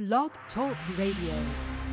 Blog Talk Radio.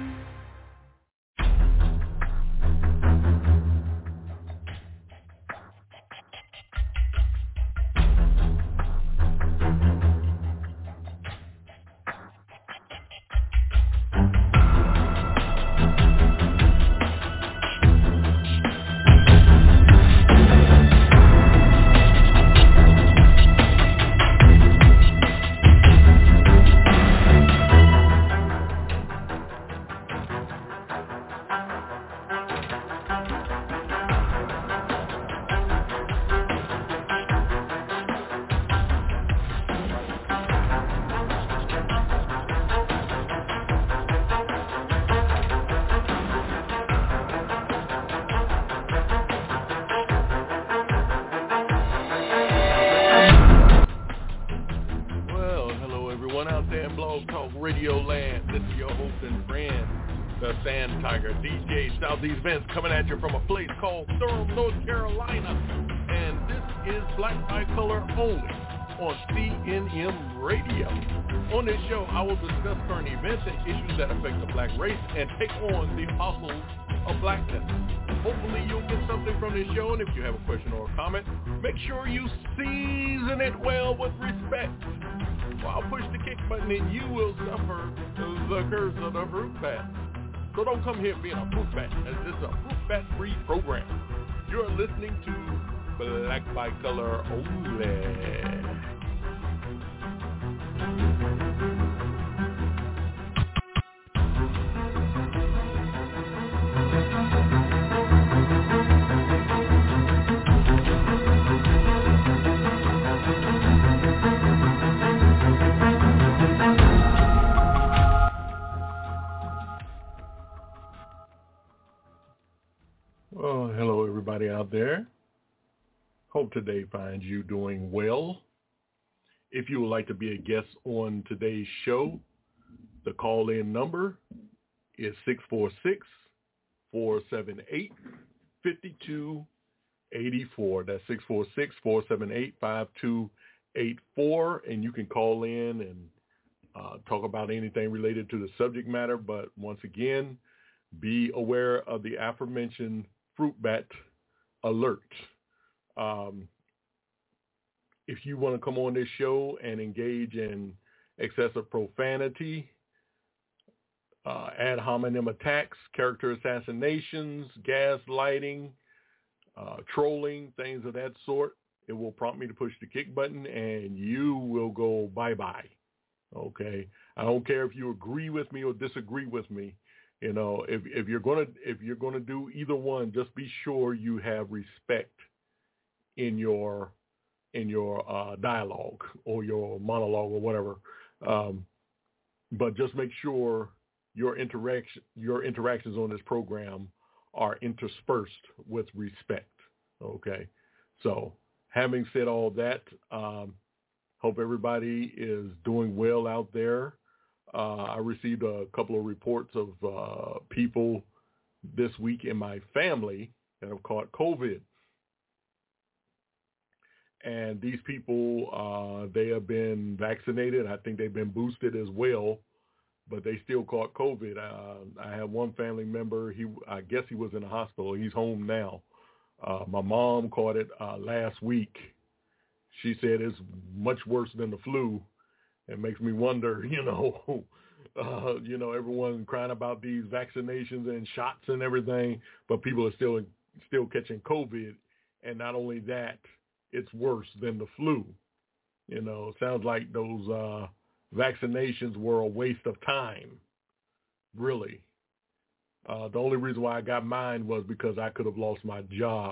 These events coming at you from a place called Durham, North Carolina, and this is Black by Color only on CNM Radio. On this show, I will discuss current events and issues that affect the black race and take on the apostles of blackness. Hopefully you'll get something from this show, and if you have a question or a comment, make sure you season it well with respect. While push the kick button and you will suffer the curse of the fruit bat. So don't come here being a fruit bat, as this is a fruit bat free program. You're listening to Black by Color only. Out there. Hope today finds you doing well. If you would like to be a guest on today's show, the call-in number is 646-478-5284. That's 646-478-5284, and you can call in and talk about anything related to the subject matter. But once again, be aware of the aforementioned fruit bat alert. If you want to come on this show and engage in excessive profanity, ad hominem attacks, character assassinations, gaslighting, trolling, things of that sort, it will prompt me to push the kick button and you will go bye-bye. Okay? I don't care if you agree with me or disagree with me. You know, if you're gonna do either one, just be sure you have respect in your dialogue or your monologue or whatever. But just make sure your interactions on this program are interspersed with respect. Okay. So having said all that, hope everybody is doing well out there. I received a couple of reports of people this week in my family that have caught COVID. And these people, they have been vaccinated. I think they've been boosted as well, but they still caught COVID. I have one family member, I guess he was in the hospital. He's home now. My mom caught it last week. She said it's much worse than the flu. It makes me wonder, everyone crying about these vaccinations and shots and everything, but people are still catching COVID. And not only that, it's worse than the flu. Sounds like those vaccinations were a waste of time, really. The only reason why I got mine was because I could have lost my job.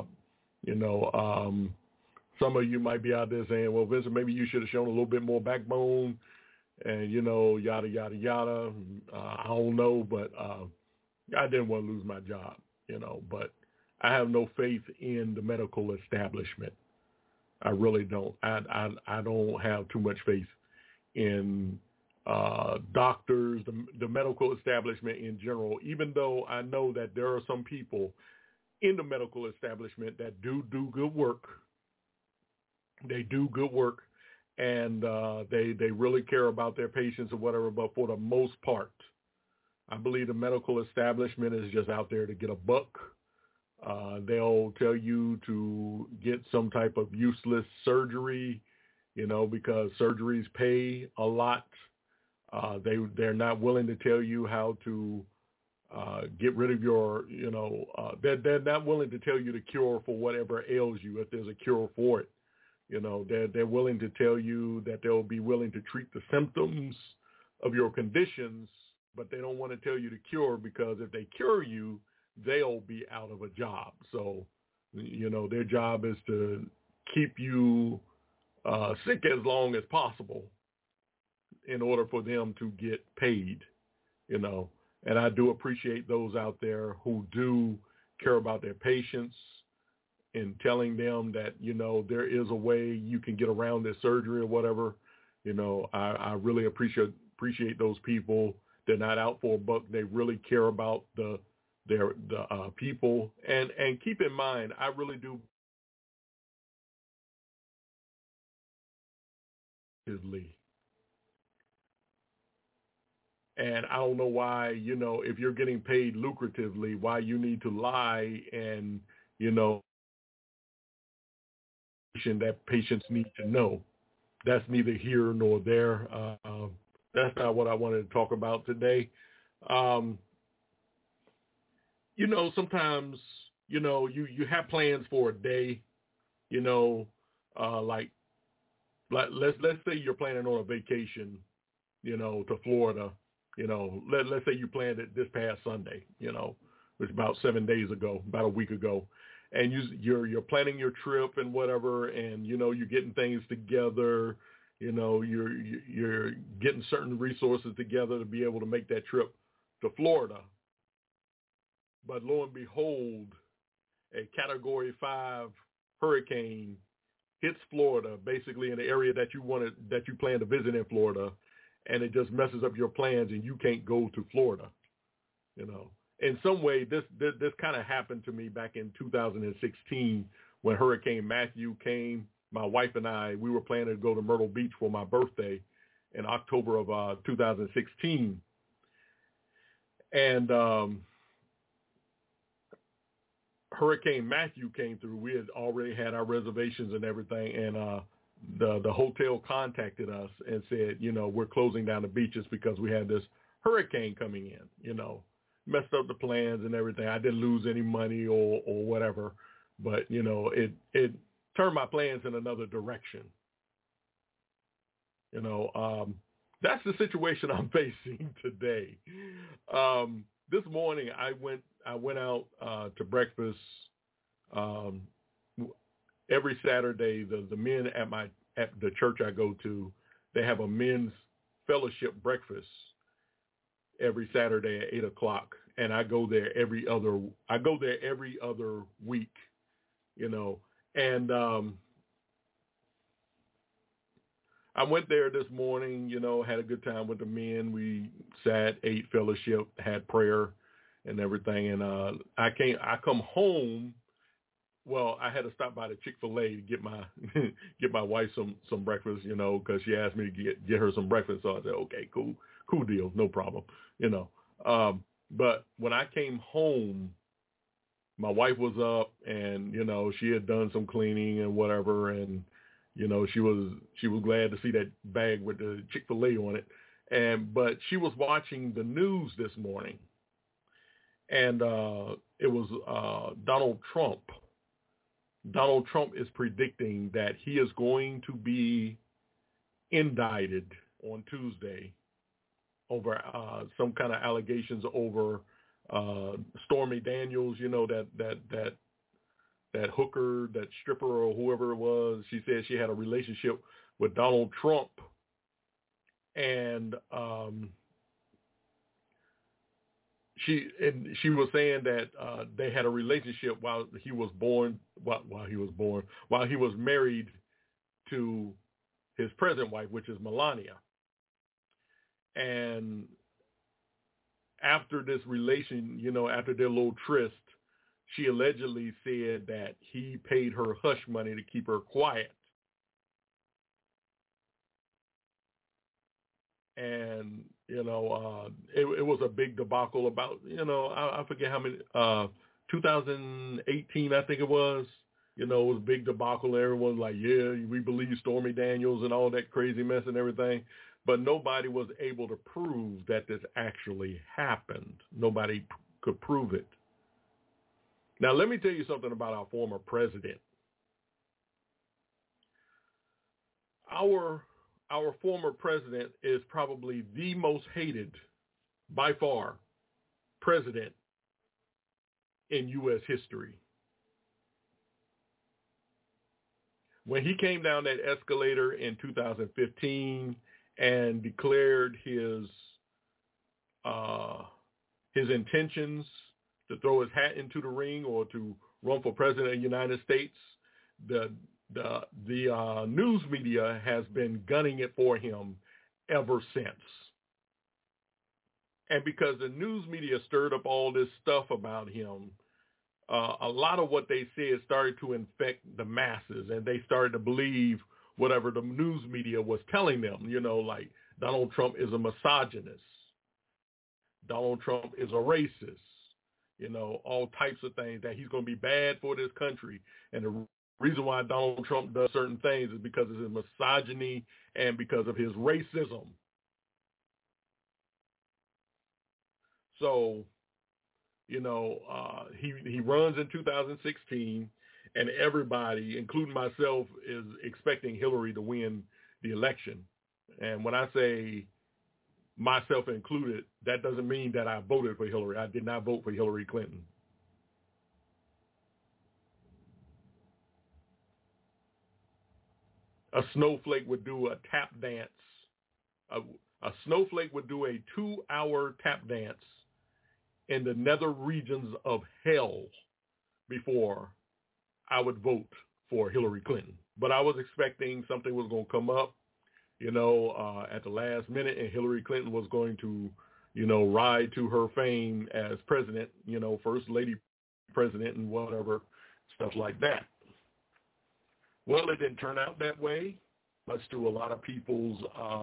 Some of you might be out there saying, well, Vincent, maybe you should have shown a little bit more backbone and, yada, yada, yada. I don't know, but I didn't want to lose my job, but I have no faith in the medical establishment. I really don't. I don't have too much faith in doctors, the medical establishment in general, even though I know that there are some people in the medical establishment that do good work. They do good work, and they really care about their patients or whatever. But for the most part, I believe the medical establishment is just out there to get a buck. They'll tell you to get some type of useless surgery, because surgeries pay a lot. They're not willing to tell you how to get rid of your, they're not willing to tell you the cure for whatever ails you, if there's a cure for it. They're willing to tell you that they'll be willing to treat the symptoms of your conditions, but they don't want to tell you the cure, because if they cure you, they'll be out of a job. So, their job is to keep you sick as long as possible in order for them to get paid, And I do appreciate those out there who do care about their patients and telling them that, there is a way you can get around this surgery or whatever. I really appreciate those people. They're not out for a buck. They really care about the people. And keep in mind, I really do. And I don't know why, if you're getting paid lucratively, why you need to lie and, that patients need to know. That's neither here nor there. That's not what I wanted to talk about today. Sometimes, you have plans for a day, like let's say you're planning on a vacation, to Florida. Let's say you planned it this past Sunday, it was about 7 days ago, about a week ago. And you're planning your trip and whatever, and, you're getting things together, you're getting certain resources together to be able to make that trip to Florida. But lo and behold, a Category 5 hurricane hits Florida, basically in the area that you plan to visit in Florida, and it just messes up your plans and you can't go to Florida. In some way, this kind of happened to me back in 2016 when Hurricane Matthew came. My wife and I, we were planning to go to Myrtle Beach for my birthday in October of 2016. And Hurricane Matthew came through. We had already had our reservations and everything, and the hotel contacted us and said, we're closing down the beaches because we had this hurricane coming in, messed up the plans and everything. I didn't lose any money or whatever, but, it turned my plans in another direction. That's the situation I'm facing today. This morning I went out to breakfast. Every Saturday, the men at the church I go to, they have a men's fellowship breakfast every Saturday at 8:00, and I go there every other week, and I went there this morning, had a good time with the men. We sat, ate fellowship, had prayer and everything, and I come home. Well, I had to stop by the Chick-fil-A to get my wife some breakfast, because she asked me to get her some breakfast. So I said, okay, cool deal, no problem, But when I came home, my wife was up, and she had done some cleaning and whatever, and she was glad to see that bag with the Chick-fil-A on it, but she was watching the news this morning, and it was Donald Trump. Donald Trump is predicting that he is going to be indicted on Tuesday over some kind of allegations over Stormy Daniels, that hooker, that stripper, or whoever it was. She said she had a relationship with Donald Trump, and she was saying that they had a relationship while he was married to his present wife, which is Melania. And after this relation, after their little tryst, she allegedly said that he paid her hush money to keep her quiet. And, it was a big debacle about, I forget how many, 2018, I think it was, it was a big debacle. Everyone like, yeah, we believe Stormy Daniels and all that crazy mess and everything. But nobody was able to prove that this actually happened. Nobody could prove it. Now, let me tell you something about our former president. Our former president is probably the most hated, by far, president in U.S. history. When he came down that escalator in 2015 and declared his intentions to throw his hat into the ring or to run for president of the United States, the news media has been gunning it for him ever since. And because the news media stirred up all this stuff about him, a lot of what they said started to infect the masses, and they started to believe whatever the news media was telling them, like Donald Trump is a misogynist. Donald Trump is a racist. All types of things, that he's going to be bad for this country. And the reason why Donald Trump does certain things is because of his misogyny and because of his racism. So, he runs in 2016, and everybody, including myself, is expecting Hillary to win the election. And when I say myself included, that doesn't mean that I voted for Hillary. I did not vote for Hillary Clinton. A snowflake would do a tap dance. A snowflake would do a 2-hour tap dance in the nether regions of hell before I would vote for Hillary Clinton. But I was expecting something was going to come up, at the last minute, and Hillary Clinton was going to, ride to her fame as president, first lady president and whatever, stuff like that. Well, it didn't turn out that way, much to a lot of people's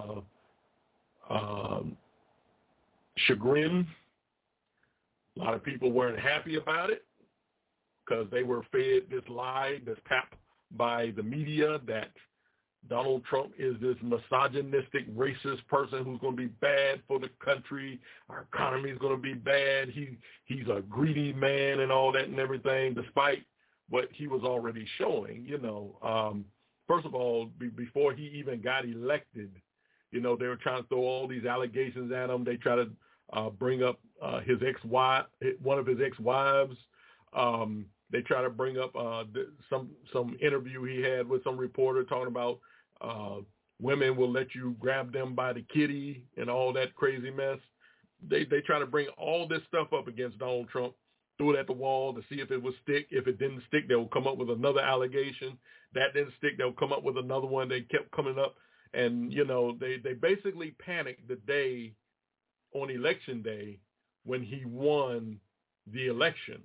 chagrin. A lot of people weren't happy about it because they were fed this lie, this pap by the media that Donald Trump is this misogynistic, racist person who's going to be bad for the country. Our economy is going to be bad. He's a greedy man and all that and everything, despite what he was already showing. First of all, before he even got elected, they were trying to throw all these allegations at him. They try to bring up his ex-wife, one of his ex-wives. They try to bring up some interview he had with some reporter talking about women will let you grab them by the kitty and all that crazy mess. They try to bring all this stuff up against Donald Trump, throw it at the wall to see if it would stick. If it didn't stick, they'll come up with another allegation. That didn't stick, they'll come up with another one. They kept coming up, and they basically panicked the day on election day when he won the election.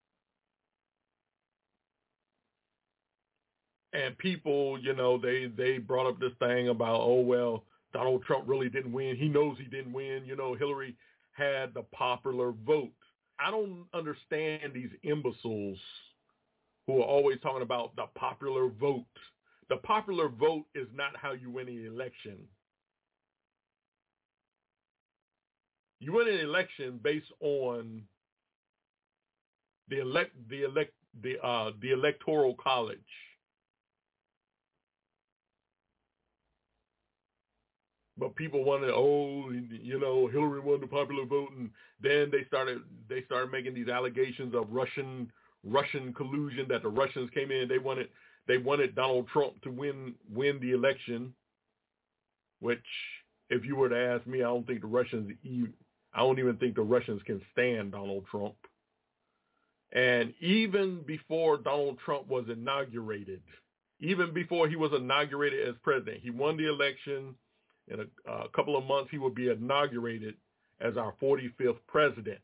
And people, they brought up this thing about, oh, well, Donald Trump really didn't win. He knows he didn't win. Hillary had the popular vote. I don't understand these imbeciles who are always talking about the popular vote. The popular vote is not how you win an election. You win an election based on the electoral college. But people wanted, Hillary won the popular vote, and then they started making these allegations of Russian collusion, that the Russians came in. They wanted Donald Trump to win the election, which, if you were to ask me, I don't even think the Russians can stand Donald Trump. And even before Donald Trump was inaugurated, even before he was inaugurated as president, he won the election. In a couple of months, he will be inaugurated as our 45th president.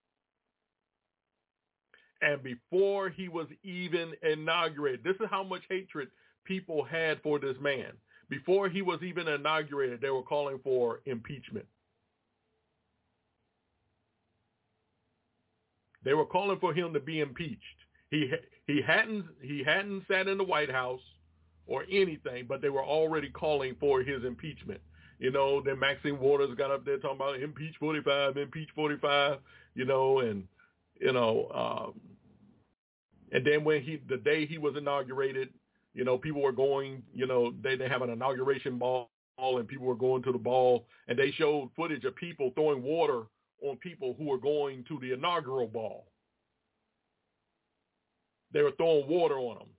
And before he was even inaugurated, this is how much hatred people had for this man. Before he was even inaugurated, they were calling for impeachment. They were calling for him to be impeached. He hadn't sat in the White House or anything, but they were already calling for his impeachment. You know, then Maxine Waters got up there talking about impeach 45, you know, and, you know, and then when the day he was inaugurated, you know, people were going, you know, they have an inauguration ball and people were going to the ball, and they showed footage of people throwing water on people who were going to the inaugural ball. They were throwing water on them.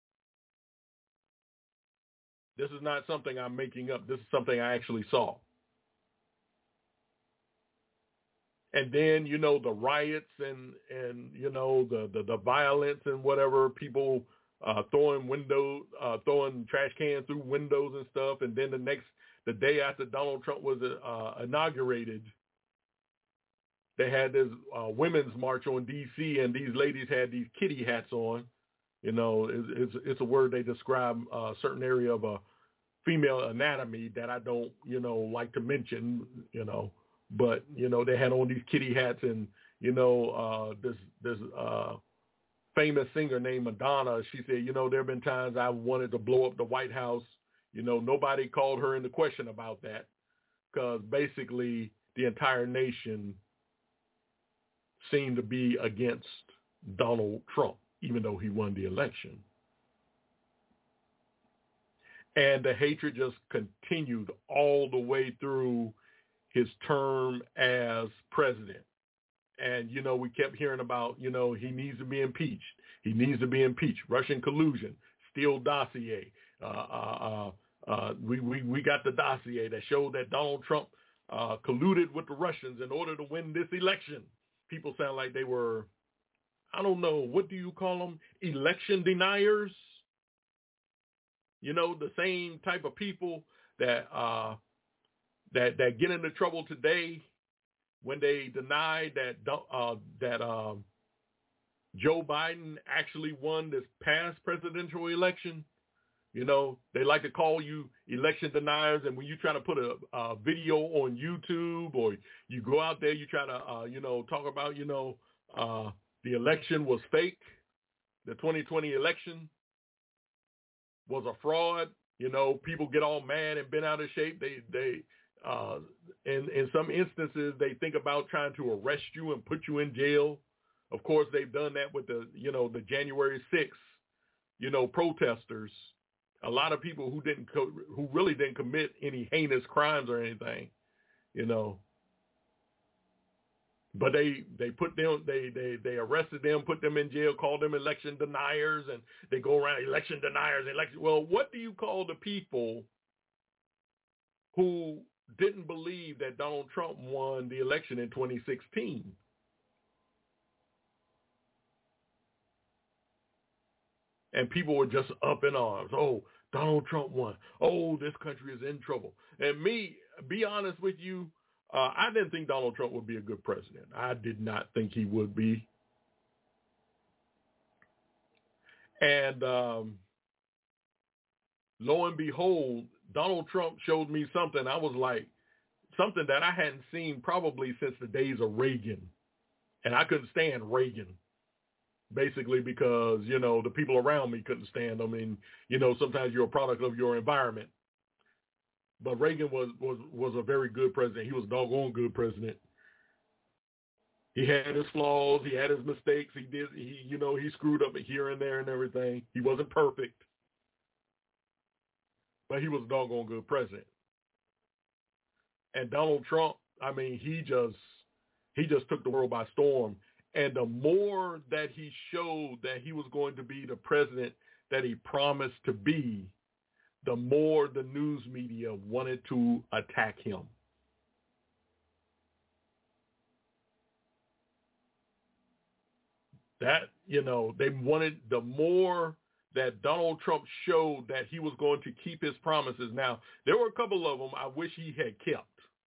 This is not something I'm making up. This is something I actually saw. And then, you know, the riots and you know, the violence and whatever, people throwing trash cans through windows and stuff. And then the day after Donald Trump was inaugurated, they had this women's march on D.C. and these ladies had these kitty hats on. You know, it's a word they describe a certain area of a female anatomy that I don't, you know, like to mention, you know. But, you know, they had on these kitty hats and, you know, this famous singer named Madonna, she said, you know, there have been times I wanted to blow up the White House. You know, nobody called her into question about that because basically the entire nation seemed to be against Donald Trump, even though he won the election. And the hatred just continued all the way through his term as president. And, you know, we kept hearing about, you know, he needs to be impeached. He needs to be impeached. Russian collusion, Steele dossier. We got the dossier that showed that Donald Trump colluded with the Russians in order to win this election. People sound like they were, I don't know, what do you call them? Election deniers? You know, the same type of people that get into trouble today when they deny that Joe Biden actually won this past presidential election. You know, they like to call you election deniers, and when you try to put a video on YouTube or you go out there, you try to, you know, talk about, you know, the election was fake, the 2020 election was a fraud. You know, people get all mad and bent out of shape. In some instances, they think about trying to arrest you and put you in jail. Of course, they've done that with the January 6th, you know, protesters. A lot of people who really didn't commit any heinous crimes or anything, you know. But they put them, they arrested them, put them in jail, called them election deniers, and they go around election deniers, election. Well, what do you call the people who didn't believe that Donald Trump won the election in 2016? And people were just up in arms. Oh, Donald Trump won. Oh, this country is in trouble. And me, be honest with you, I didn't think Donald Trump would be a good president. I did not think he would be. And lo and behold, Donald Trump showed me something. I was like, something that I hadn't seen probably since the days of Reagan. And I couldn't stand Reagan, basically because, you know, the people around me couldn't stand him. And, you know, sometimes you're a product of your environment. But Reagan was a very good president. He was a doggone good president. He had his flaws. He had his mistakes. He screwed up here and there and everything. He wasn't perfect. But he was a doggone good president. And Donald Trump, I mean, he just took the world by storm. And the more that he showed that he was going to be the president that he promised to be, the more the news media wanted to attack him. That, you know, they wanted, the more that Donald Trump showed that he was going to keep his promises. Now, there were a couple of them I wish he had kept.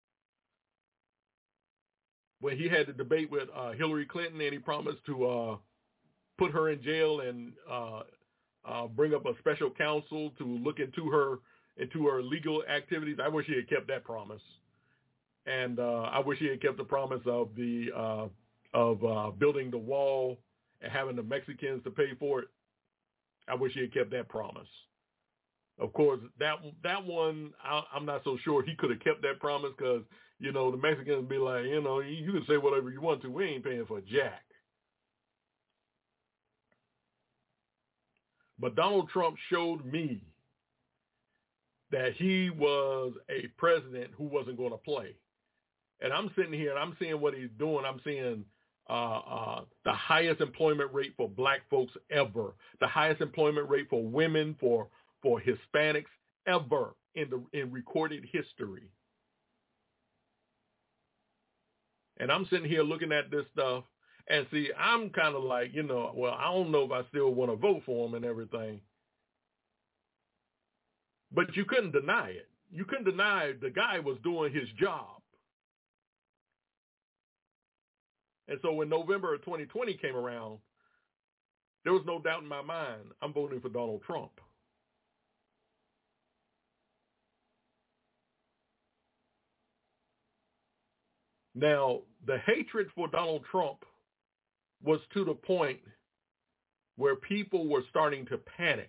When he had the debate with Hillary Clinton and he promised to put her in jail and bring up a special counsel to look into her, into her illegal activities. I wish he had kept that promise. And I wish he had kept the promise of the building the wall and having the Mexicans to pay for it. I wish he had kept that promise. Of course, that one, I'm not so sure he could have kept that promise because, you know, the Mexicans would be like, you know, you can say whatever you want to. We ain't paying for jack. But Donald Trump showed me that he was a president who wasn't going to play. And I'm sitting here and I'm seeing what he's doing. I'm seeing the highest employment rate for black folks ever, the highest employment rate for women, for Hispanics ever in recorded history. And I'm sitting here looking at this stuff and see, I'm kind of like, you know, well, I don't know if I still want to vote for him and everything. But you couldn't deny it. You couldn't deny the guy was doing his job. And so when November of 2020 came around, there was no doubt in my mind, I'm voting for Donald Trump. Now, the hatred for Donald Trump was to the point where people were starting to panic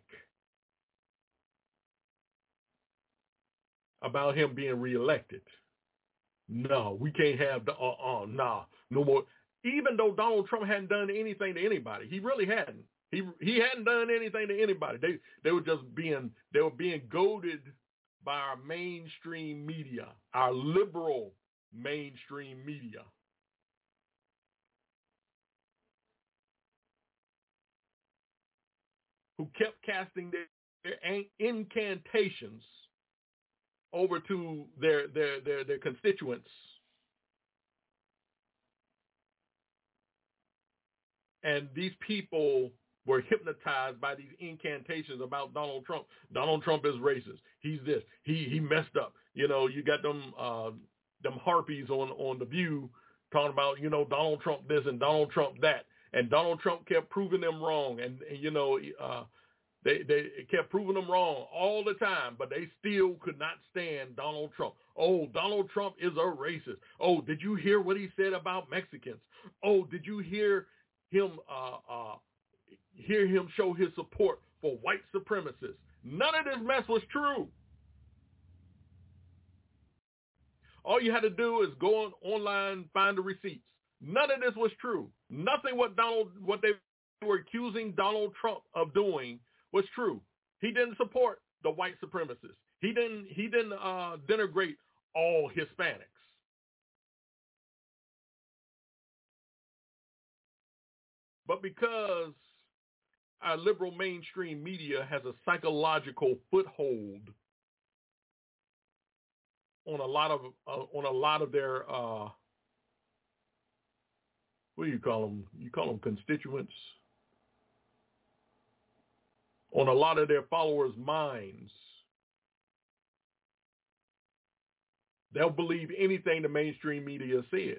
about him being reelected. No, we can't have no more. Even though Donald Trump hadn't done anything to anybody, he really hadn't. He hadn't done anything to anybody. They were being goaded by our mainstream media, our liberal mainstream media. Who kept casting their incantations over to their constituents. And these people were hypnotized by these incantations about Donald Trump. Donald Trump is racist. He's this. He messed up. You know, you got them harpies on The View talking about, you know, Donald Trump this and Donald Trump that. And Donald Trump kept proving them wrong. And you know, they kept proving them wrong all the time, but they still could not stand Donald Trump. Oh, Donald Trump is a racist. Oh, did you hear what he said about Mexicans? Oh, did you hear him show his support for white supremacists? None of this mess was true. All you had to do is go online, find the receipts. None of this was true. Nothing what they were accusing Donald Trump of doing was true. He didn't support the white supremacists. He didn't denigrate all Hispanics. But because our liberal mainstream media has a psychological foothold on a lot of their what do you call them? You call them constituents. On a lot of their followers' minds, they'll believe anything the mainstream media said.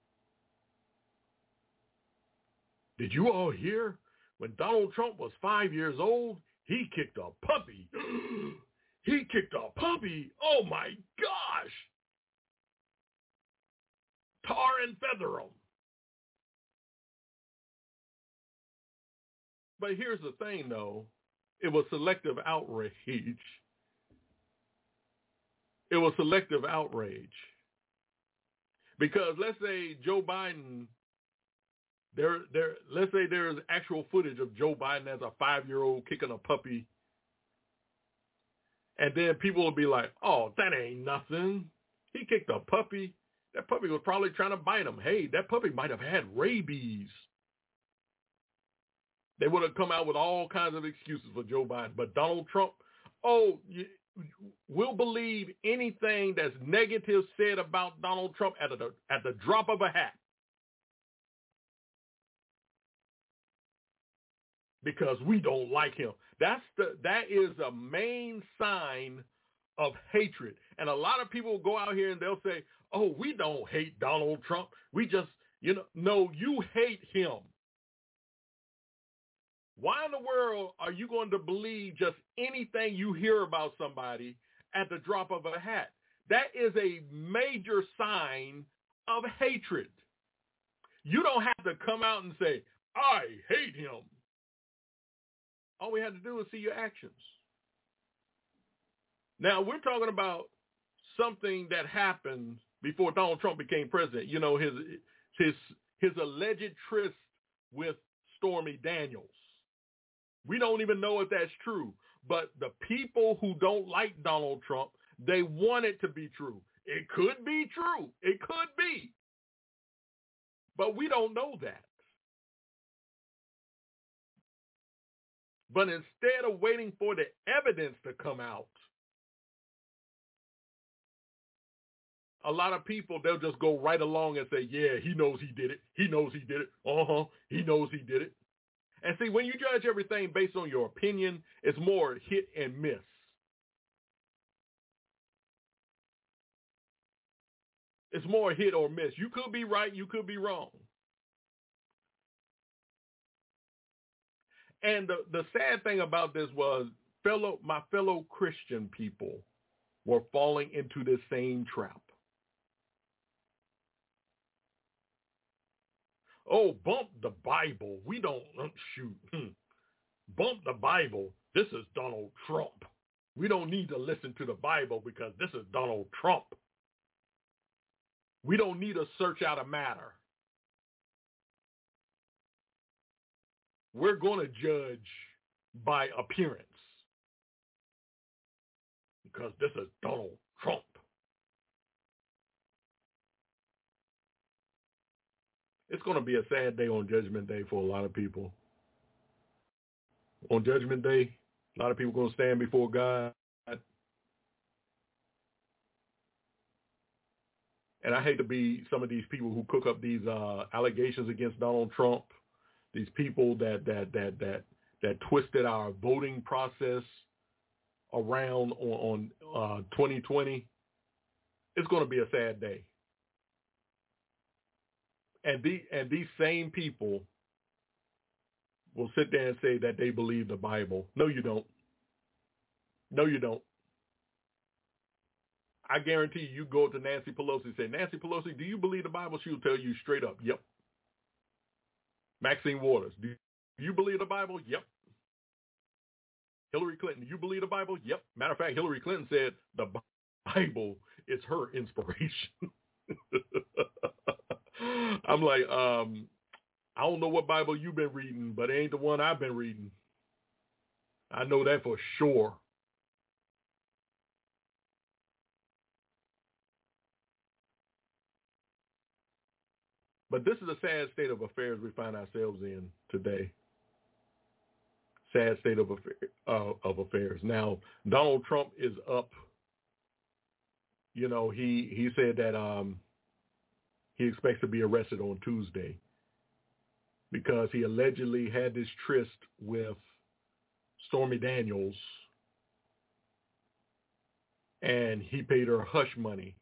Did you all hear? When Donald Trump was 5 years old, he kicked a puppy. He kicked a puppy. Oh, my gosh. Tar and feather him. But here's the thing, though. It was selective outrage. It was selective outrage. Because let's say Joe Biden, let's say there's actual footage of Joe Biden as a 5-year-old kicking a puppy. And then people will be like, oh, that ain't nothing. He kicked a puppy. That puppy was probably trying to bite him. Hey, that puppy might have had rabies. They would have come out with all kinds of excuses for Joe Biden. But Donald Trump, we'll believe anything that's negative said about Donald Trump at the drop of a hat. Because we don't like him. That is a main sign of hatred. And a lot of people go out here and they'll say, oh, we don't hate Donald Trump. We just, no, you hate him. Why in the world are you going to believe just anything you hear about somebody at the drop of a hat. That is a major sign of hatred. You don't have to come out and say, I hate him. All we have to do is see your actions. Now, we're talking about something that happened before Donald Trump became president. You know, his alleged tryst with Stormy Daniels. We don't even know if that's true. But the people who don't like Donald Trump, they want it to be true. It could be true. It could be. But we don't know that. But instead of waiting for the evidence to come out, a lot of people, they'll just go right along and say, yeah, he knows he did it. He knows he did it. He knows he did it. And see, when you judge everything based on your opinion, it's more hit and miss. It's more hit or miss. You could be right. You could be wrong. And the sad thing about this was my fellow Christian people were falling into this same trap. Oh, bump the Bible. We don't shoot. Bump the Bible. This is Donald Trump. We don't need to listen to the Bible because this is Donald Trump. We don't need to search out a matter. We're going to judge by appearance because this is Donald Trump. It's going to be a sad day on Judgment Day for a lot of people. On Judgment Day, a lot of people are going to stand before God. And I hate to be some of these people who cook up these allegations against Donald Trump, these people that twisted our voting process around on 2020. It's going to be a sad day. And these same people will sit there and say that they believe the Bible. No, you don't. No, you don't. I guarantee you go to Nancy Pelosi and say, Nancy Pelosi, do you believe the Bible? She'll tell you straight up, yep. Maxine Waters, do you believe the Bible? Yep. Hillary Clinton, do you believe the Bible? Yep. Matter of fact, Hillary Clinton said the Bible is her inspiration. I'm like, I don't know what Bible you've been reading, but it ain't the one I've been reading. I know that for sure. But this is a sad state of affairs we find ourselves in today. Sad state of affairs. Now, Donald Trump is up. You know, he said that he expects to be arrested on Tuesday because he allegedly had this tryst with Stormy Daniels, and he paid her hush money.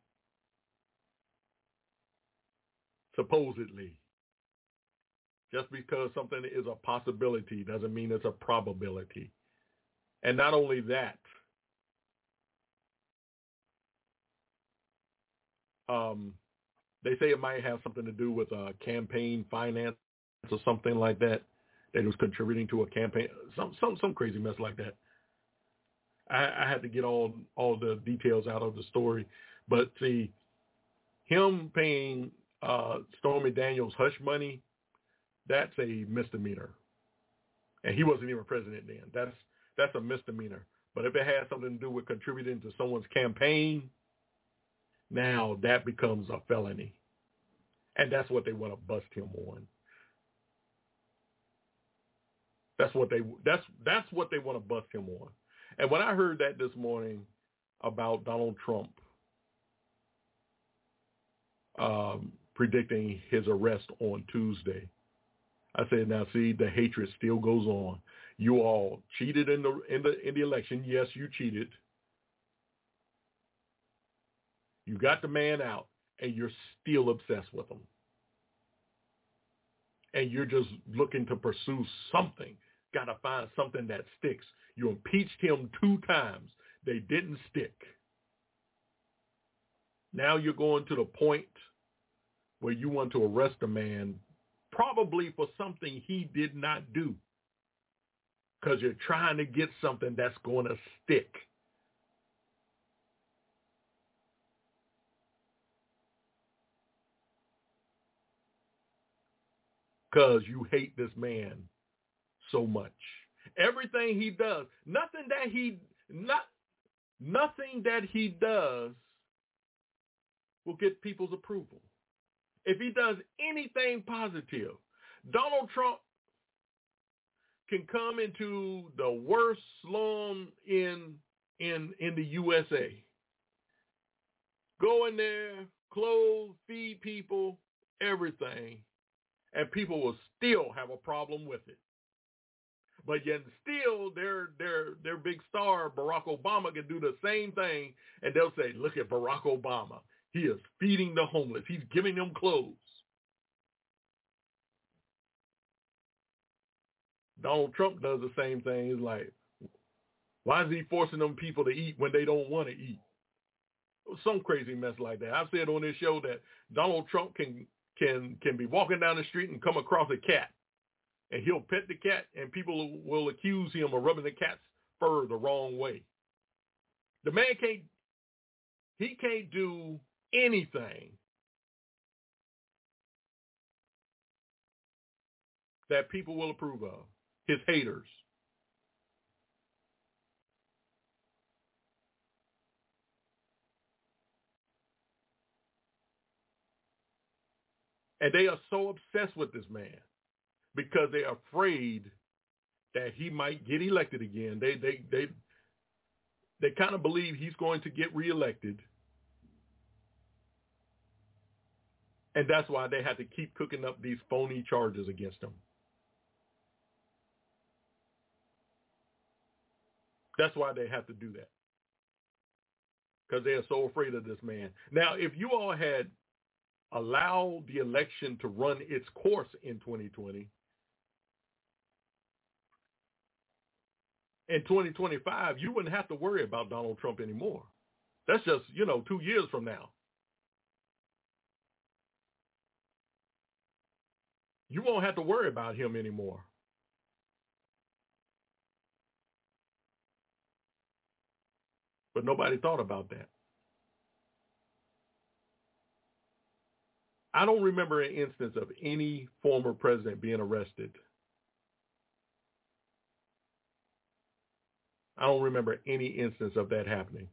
Supposedly. Just because something is a possibility doesn't mean it's a probability. And not only that, they say it might have something to do with campaign finance or something like that. That it was contributing to a campaign, some crazy mess like that. I had to get all the details out of the story, but see, him paying Stormy Daniels hush money, that's a misdemeanor. And he wasn't even president then. That's a misdemeanor. But if it has something to do with contributing to someone's campaign, now that becomes a felony. And that's what they want to bust him on. That's what they want to bust him on. And when I heard that this morning about Donald Trump predicting his arrest on Tuesday, I said, now see, the hatred still goes on. You all cheated in the election. Yes, you cheated. You got the man out, and you're still obsessed with him. And you're just looking to pursue something. Got to find something that sticks. You impeached him 2 times. They didn't stick. Now you're going to the point where you want to arrest a man probably for something he did not do, because you're trying to get something that's going to stick. Because you hate this man so much. Everything he does, nothing that he does will get people's approval. If he does anything positive, Donald Trump can come into the worst slum in the USA. Go in there, clothe, feed people, everything, and people will still have a problem with it. But yet still their big star, Barack Obama, can do the same thing, and they'll say, look at Barack Obama. He is feeding the homeless. He's giving them clothes. Donald Trump does the same thing. He's like, why is he forcing them people to eat when they don't want to eat? Some crazy mess like that. I've said on this show that Donald Trump can be walking down the street and come across a cat, and he'll pet the cat, and people will accuse him of rubbing the cat's fur the wrong way. The man can't do anything that people will approve of. His haters. And they are so obsessed with this man because they're afraid that he might get elected again. They kind of believe he's going to get reelected. And that's why they have to keep cooking up these phony charges against him. That's why they have to do that. Because they are so afraid of this man. Now, if you all had allowed the election to run its course in 2020, in 2025, you wouldn't have to worry about Donald Trump anymore. That's just, 2 years from now. You won't have to worry about him anymore. But nobody thought about that. I don't remember an instance of any former president being arrested. I don't remember any instance of that happening.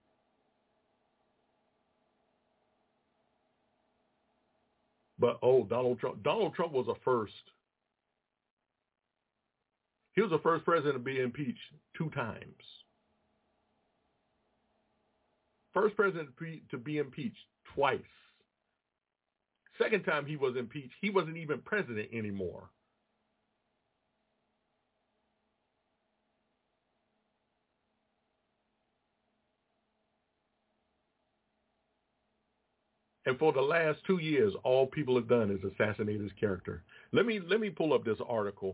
But, Donald Trump was a first. He was the first president to be impeached 2 times. First president to be impeached twice. Second time he was impeached, he wasn't even president anymore. And for the last 2 years, all people have done is assassinate his character. Let me pull up this article.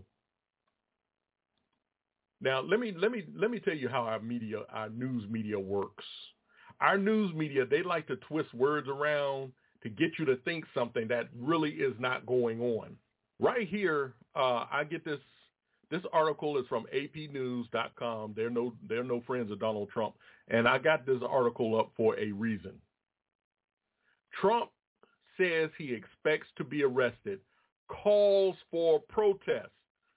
Now, let me tell you how our news media works. Our news media, they like to twist words around to get you to think something that really is not going on. Right here, I get this article is from apnews.com. They're no friends of Donald Trump. And I got this article up for a reason. Trump says he expects to be arrested, calls for protest.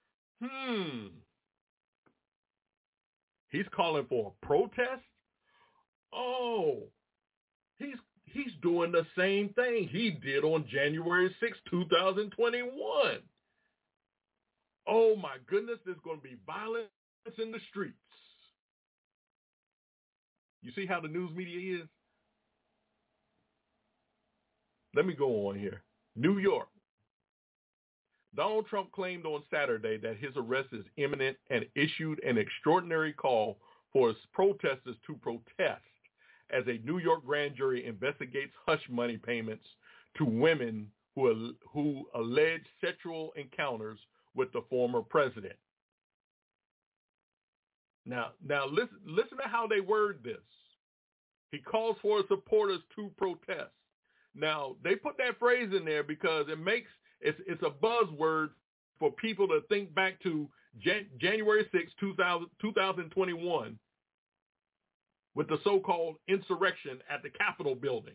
He's calling for a protest? Oh, he's doing the same thing he did on January 6, 2021. Oh my goodness, there's going to be violence in the streets. You see how the news media is? Let me go on here. New York. Donald Trump claimed on Saturday that his arrest is imminent and issued an extraordinary call for his protesters to protest as a New York grand jury investigates hush money payments to women who alleged sexual encounters with the former president. Now listen to how they word this. He calls for his supporters to protest. Now, they put that phrase in there because it's a buzzword for people to think back to January 6, 2021 with the so-called insurrection at the Capitol building.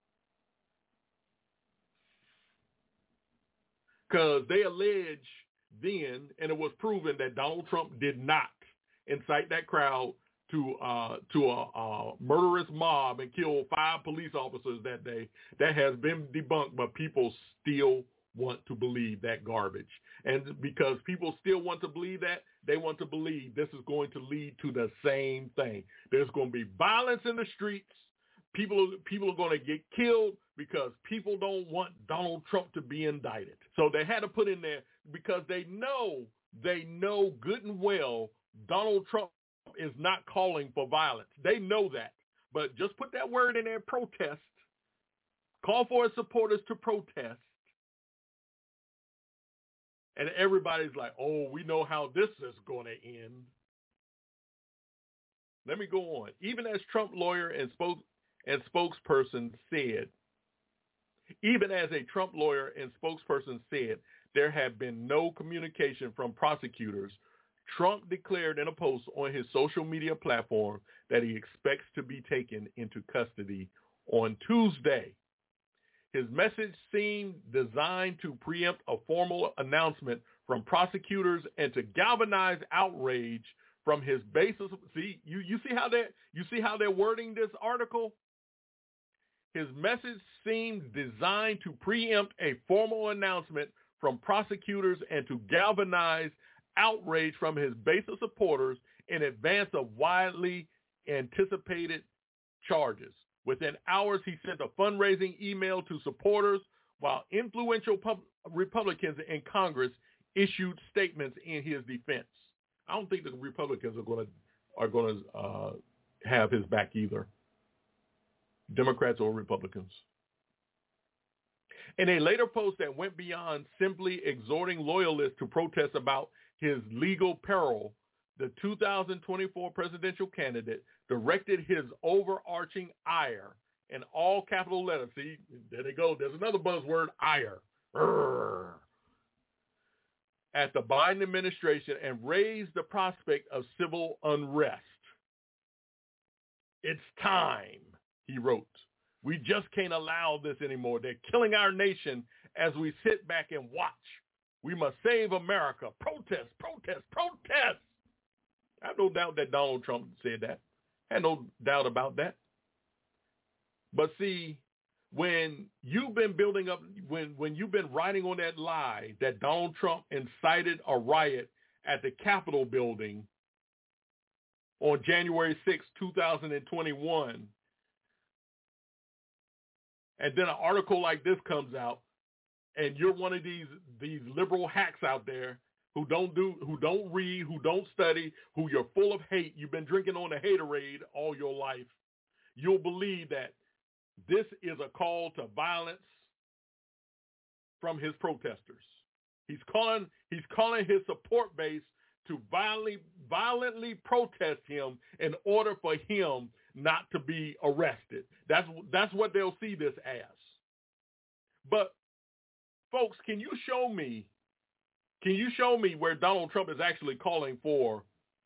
Because they allege then, and it was proven that Donald Trump did not incite that crowd to a murderous mob and kill 5 police officers that day. That has been debunked, but people still want to believe that garbage. And because people still want to believe that, they want to believe this is going to lead to the same thing. There's going to be violence in the streets. People are going to get killed because people don't want Donald Trump to be indicted. So they had to put in there because they know good and well Donald Trump is not calling for violence. They know that. But just put that word in there, protest. Call for his supporters to protest. And everybody's like, oh, we know how this is going to end. Let me go on. Even as Trump lawyer and spokesperson said, there have been no communication from prosecutors. Trump declared in a post on his social media platform that he expects to be taken into custody on Tuesday. His message seemed designed to preempt a formal announcement from prosecutors and to galvanize outrage from his base. See, you see how they're wording this article? His message seemed designed to preempt a formal announcement from prosecutors and to galvanize outrage from his base of supporters in advance of widely anticipated charges. Within hours, he sent a fundraising email to supporters, while influential Republicans in Congress issued statements in his defense. I don't think the Republicans are going to have his back either, Democrats or Republicans. In a later post that went beyond simply exhorting loyalists to protest about his legal peril, the 2024 presidential candidate directed his overarching ire in all capital letters. See, there they go. There's another buzzword, ire. At the Biden administration and raised the prospect of civil unrest. It's time, he wrote. We just can't allow this anymore. They're killing our nation as we sit back and watch. We must save America. Protest, protest, protest. I have no doubt that Donald Trump said that. I had no doubt about that. But see, when you've been building up, when you've been writing on that lie that Donald Trump incited a riot at the Capitol building on January 6, 2021, and then an article like this comes out, and you're one of these liberal hacks out there who don't read, who don't study, who you're full of hate, you've been drinking on the haterade all your life, you'll believe that this is a call to violence from his protesters. He's calling his support base to violently protest him in order for him not to be arrested. That's what they'll see this as. But folks, can you show me where Donald Trump is actually calling for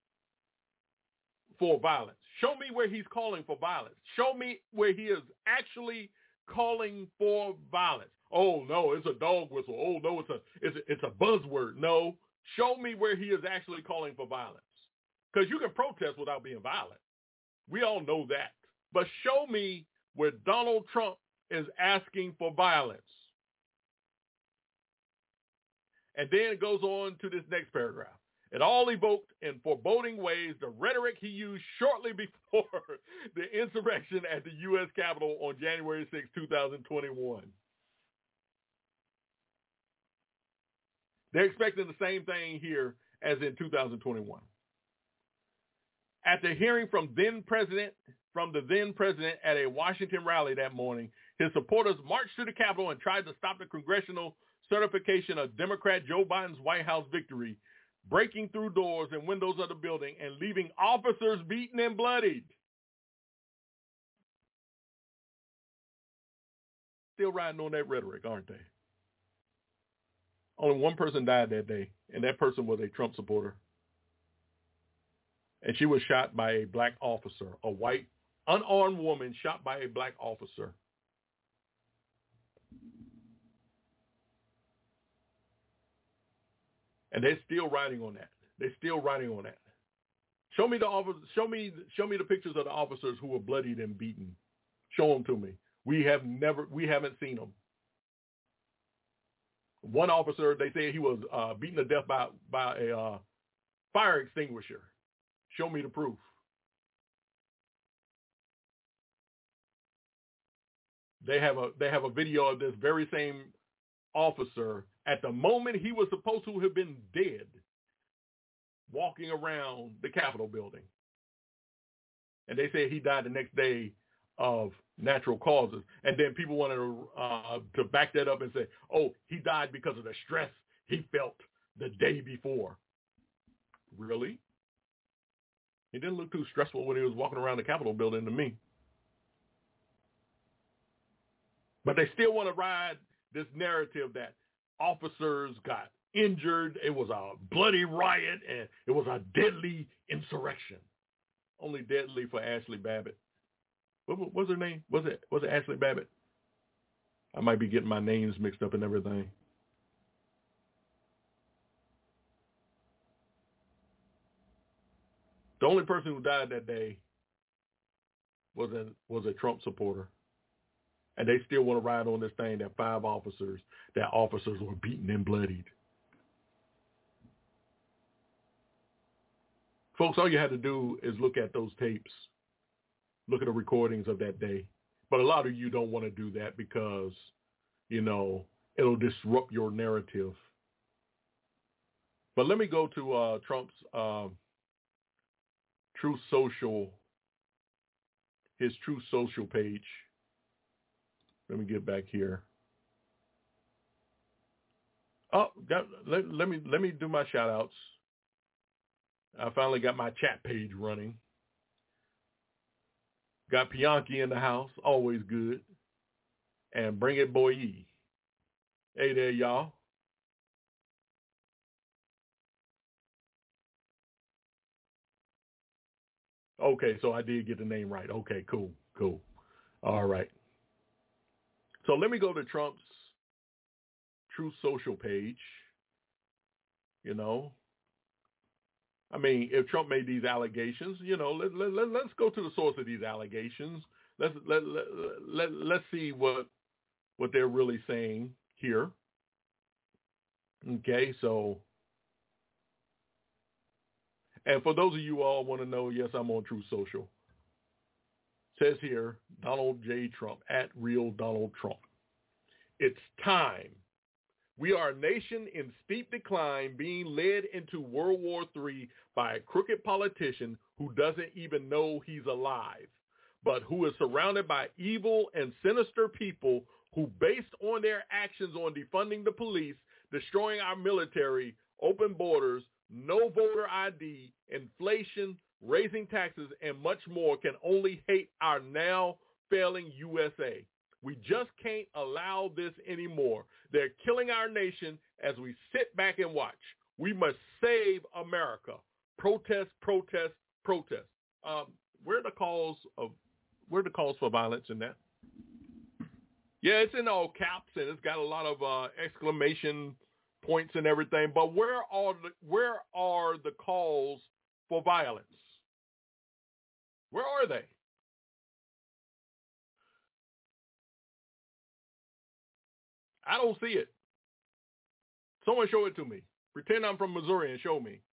violence? Show me where he's calling for violence. Show me where he is actually calling for violence. Oh no, it's a dog whistle. Oh no, it's a buzzword. No, show me where he is actually calling for violence. Because you can protest without being violent. We all know that. But show me where Donald Trump is asking for violence. And then it goes on to this next paragraph. It all evoked in foreboding ways the rhetoric he used shortly before the insurrection at the U.S. Capitol on January 6, 2021. They're expecting the same thing here as in 2021. At the hearing from the then president at a Washington rally that morning, his supporters marched to the Capitol and tried to stop the congressional certification of Democrat Joe Biden's White House victory, breaking through doors and windows of the building and leaving officers beaten and bloodied. still riding on that rhetoric, aren't they? Only one person died that day, and that person was a Trump supporter. And she was shot by a black officer, a white, unarmed woman shot by a black officer. And they're still riding on that. They're still riding on that. Show me the pictures of the officers who were bloodied and beaten. Show them to me. We haven't seen them. One officer, they say he was beaten to death by a fire extinguisher. Show me the proof. They have a video of this very same officer at the moment he was supposed to have been dead, walking around the Capitol building. And they say he died the next day of natural causes. And then people wanted to back that up and say, oh, he died because of the stress he felt the day before. Really? He didn't look too stressful when he was walking around the Capitol building to me. But they still want to ride this narrative that officers got injured, it was a bloody riot, and it was a deadly insurrection. Only deadly for Ashley Babbitt. What was her name? Was it Ashley Babbitt? I might be getting my names mixed up and everything. The only person who died that day was a Trump supporter. And they still want to ride on this thing that officers were beaten and bloodied. Folks, all you had to do is look at those tapes, look at the recordings of that day. But a lot of you don't want to do that because, it'll disrupt your narrative. But let me go to Trump's Truth Social, his Truth Social page. Let me get back here. Oh, let me do my shout outs. I finally got my chat page running. Got Bianchi in the house, always good. And Bring It Boy E. Hey there, y'all. Okay, so I did get the name right. Okay, cool. All right. So let me go to Trump's Truth Social page. If Trump made these allegations, let's go to the source of these allegations. Let's see what they're really saying here. Okay, so, and for those of you all want to know, yes, I'm on Truth Social. Says here, Donald J. Trump, at Real Donald Trump. It's time. We are a nation in steep decline, being led into World War III by a crooked politician who doesn't even know he's alive, but who is surrounded by evil and sinister people who, based on their actions on defunding the police, destroying our military, open borders, no voter ID, inflation, raising taxes, and much more, can only hate our now failing USA. We just can't allow this anymore. They're killing our nation as we sit back and watch. We must save America. Protest, protest, protest. Where are the calls for violence in that? Yeah, it's in all caps and it's got a lot of exclamation points and everything. But where are the calls for violence? Where are they? I don't see it. Someone show it to me. Pretend I'm from Missouri and show me.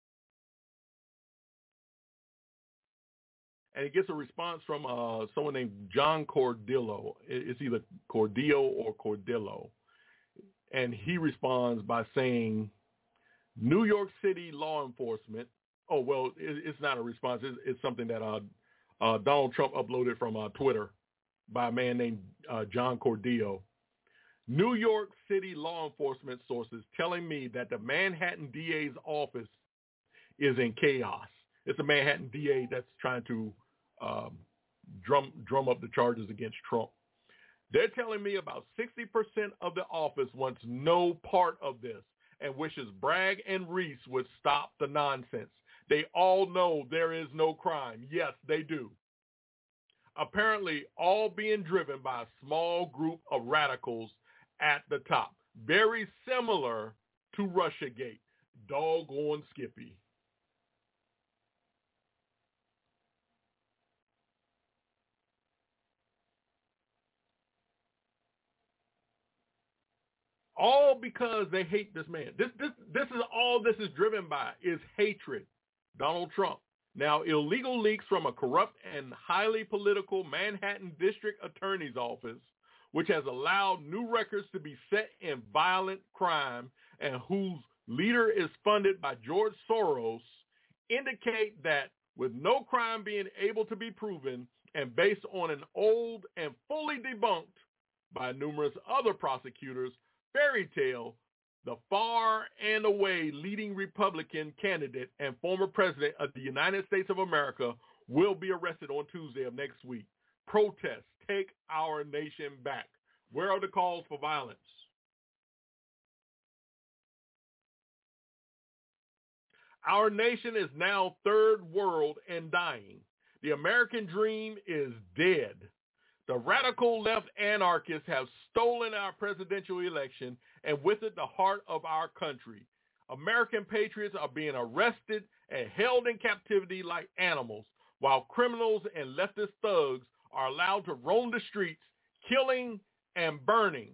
And it gets a response from someone named John Cordillo. It's either Cordillo or Cordillo. And he responds by saying, New York City law enforcement. Oh, well, it's not a response. It's something that Donald Trump uploaded from Twitter by a man named John Cordillo. New York City law enforcement sources telling me that the Manhattan DA's office is in chaos. It's a Manhattan DA that's trying to drum up the charges against Trump. They're telling me about 60% of the office wants no part of this and wishes Bragg and Reese would stop the nonsense. They all know there is no crime. Yes, they do. Apparently, all being driven by a small group of radicals at the top. Very similar to Russiagate. Doggone Skippy. All because they hate this man. This is all this is driven by is hatred. Donald Trump. Now, illegal leaks from a corrupt and highly political Manhattan District Attorney's Office, which has allowed new records to be set in violent crime and whose leader is funded by George Soros, indicate that with no crime being able to be proven and based on an old and fully debunked by numerous other prosecutors fairy tale, the far and away leading Republican candidate and former president of the United States of America will be arrested on Tuesday of next week. Protest, take our nation back. Where are the calls for violence? Our nation is now third world and dying. The American dream is dead. The radical left anarchists have stolen our presidential election and with it the heart of our country. American patriots are being arrested and held in captivity like animals, while criminals and leftist thugs are allowed to roam the streets, killing and burning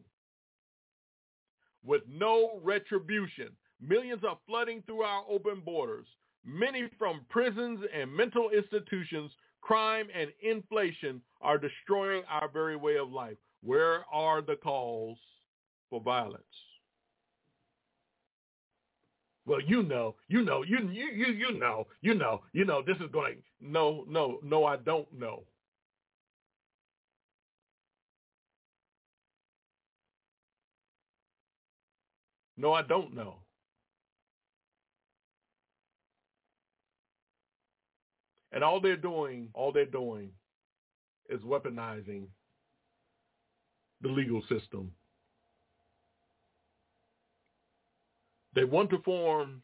with no retribution. Millions are flooding through our open borders, many from prisons and mental institutions. Crime and inflation are destroying our very way of life. Where are the calls for violence? Well, you know, this is going, no, I don't know. No, I don't know. And all they're doing is weaponizing the legal system. They want to form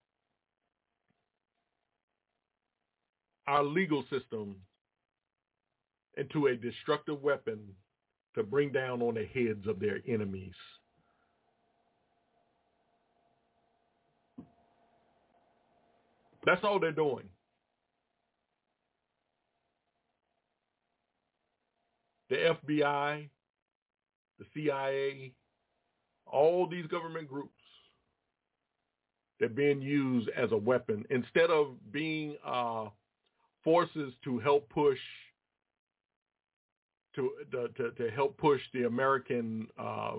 our legal system into a destructive weapon to bring down on the heads of their enemies. That's all they're doing. The FBI, the CIA, all these government groups, they're being used as a weapon instead of being forces to help push to help push the American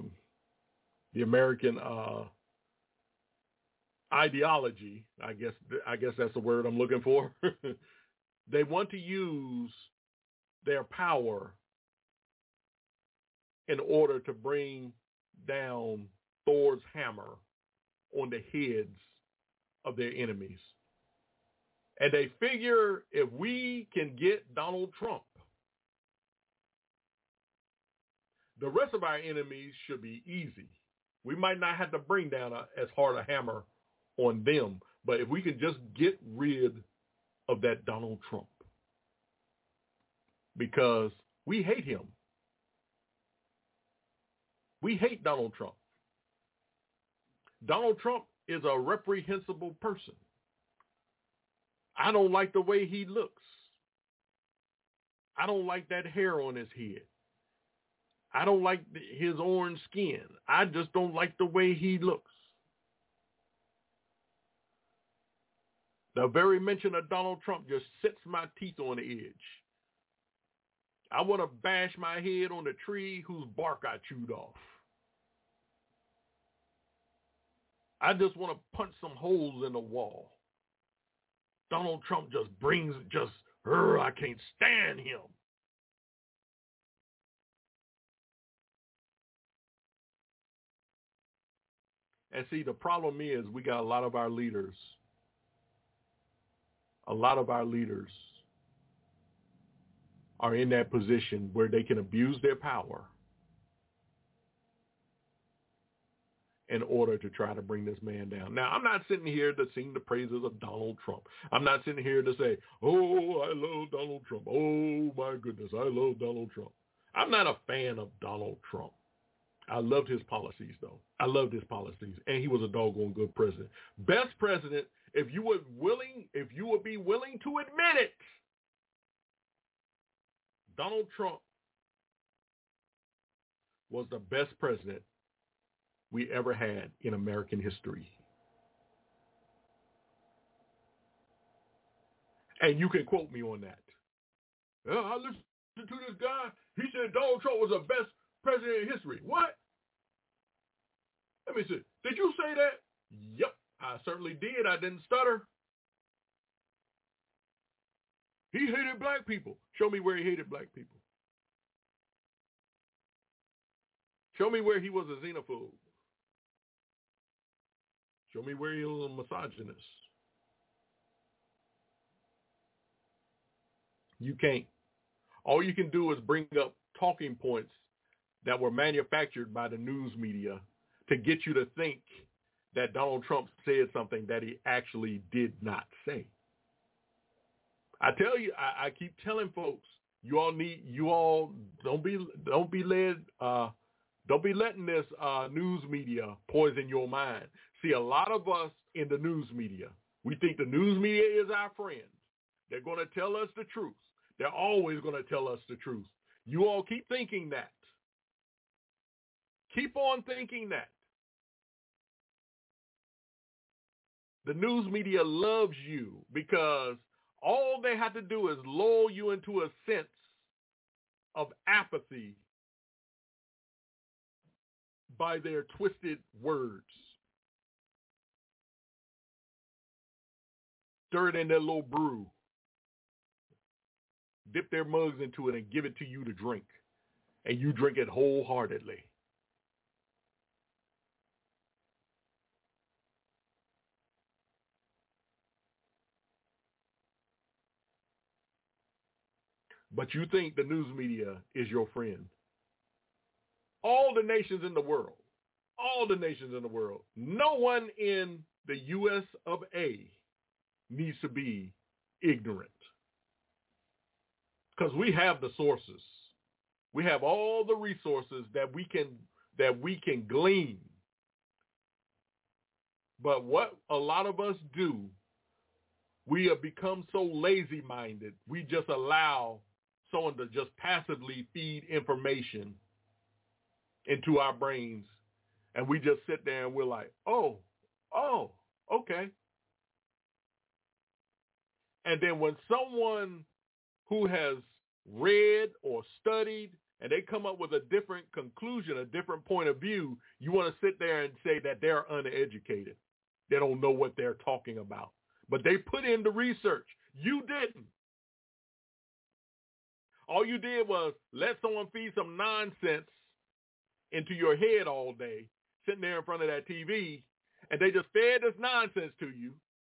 ideology. I guess that's the word I'm looking for. They want to use their power in order to bring down Thor's hammer on the heads of their enemies. And they figure if we can get Donald Trump, the rest of our enemies should be easy. We might not have to bring down as hard a hammer on them, but if we can just get rid of that Donald Trump, because we hate him. We hate Donald Trump. Donald Trump is a reprehensible person. I don't like the way he looks. I don't like that hair on his head. I don't like his orange skin. I just don't like the way he looks. The very mention of Donald Trump just sets my teeth on the edge. I want to bash my head on the tree whose bark I chewed off. I just want to punch some holes in the wall. Donald Trump I can't stand him. And see, the problem is we got a lot of our leaders are in that position where they can abuse their power in order to try to bring this man down. Now, I'm not sitting here to sing the praises of Donald Trump. I'm not sitting here to say, oh, I love Donald Trump. Oh, my goodness, I love Donald Trump. I'm not a fan of Donald Trump. I loved his policies, though. I loved his policies, and he was a doggone good president. Best president, if you would be willing to admit it. Donald Trump was the best president we ever had in American history. And you can quote me on that. Yeah, I listened to this guy. He said Donald Trump was the best president in history. What? Let me see. Did you say that? Yep, I certainly did. I didn't stutter. He hated black people. Show me where he hated black people. Show me where he was a xenophobe. Show me where he was a misogynist. You can't. All you can do is bring up talking points that were manufactured by the news media to get you to think that Donald Trump said something that he actually did not say. I tell you, I keep telling folks, you all don't be letting this news media poison your mind. See, a lot of us in the news media, we think the news media is our friend. They're going to tell us the truth. They're always going to tell us the truth. You all keep thinking that. Keep on thinking that. The news media loves you because all they have to do is lull you into a sense of apathy by their twisted words. Stir it in their little brew. Dip their mugs into it and give it to you to drink. And you drink it wholeheartedly. But you think the news media is your friend. All the nations in the world, no one in the U.S. of A needs to be ignorant. Because we have the sources. We have all the resources that we can glean. But what a lot of us do, we have become so lazy-minded, we just allow someone to just passively feed information into our brains, and we just sit there and we're like, oh, okay. And then when someone who has read or studied and they come up with a different conclusion, a different point of view, you want to sit there and say that they're uneducated. They don't know what they're talking about. But they put in the research. You didn't. All you did was let someone feed some nonsense into your head all day, sitting there in front of that TV, and they just fed this nonsense to you.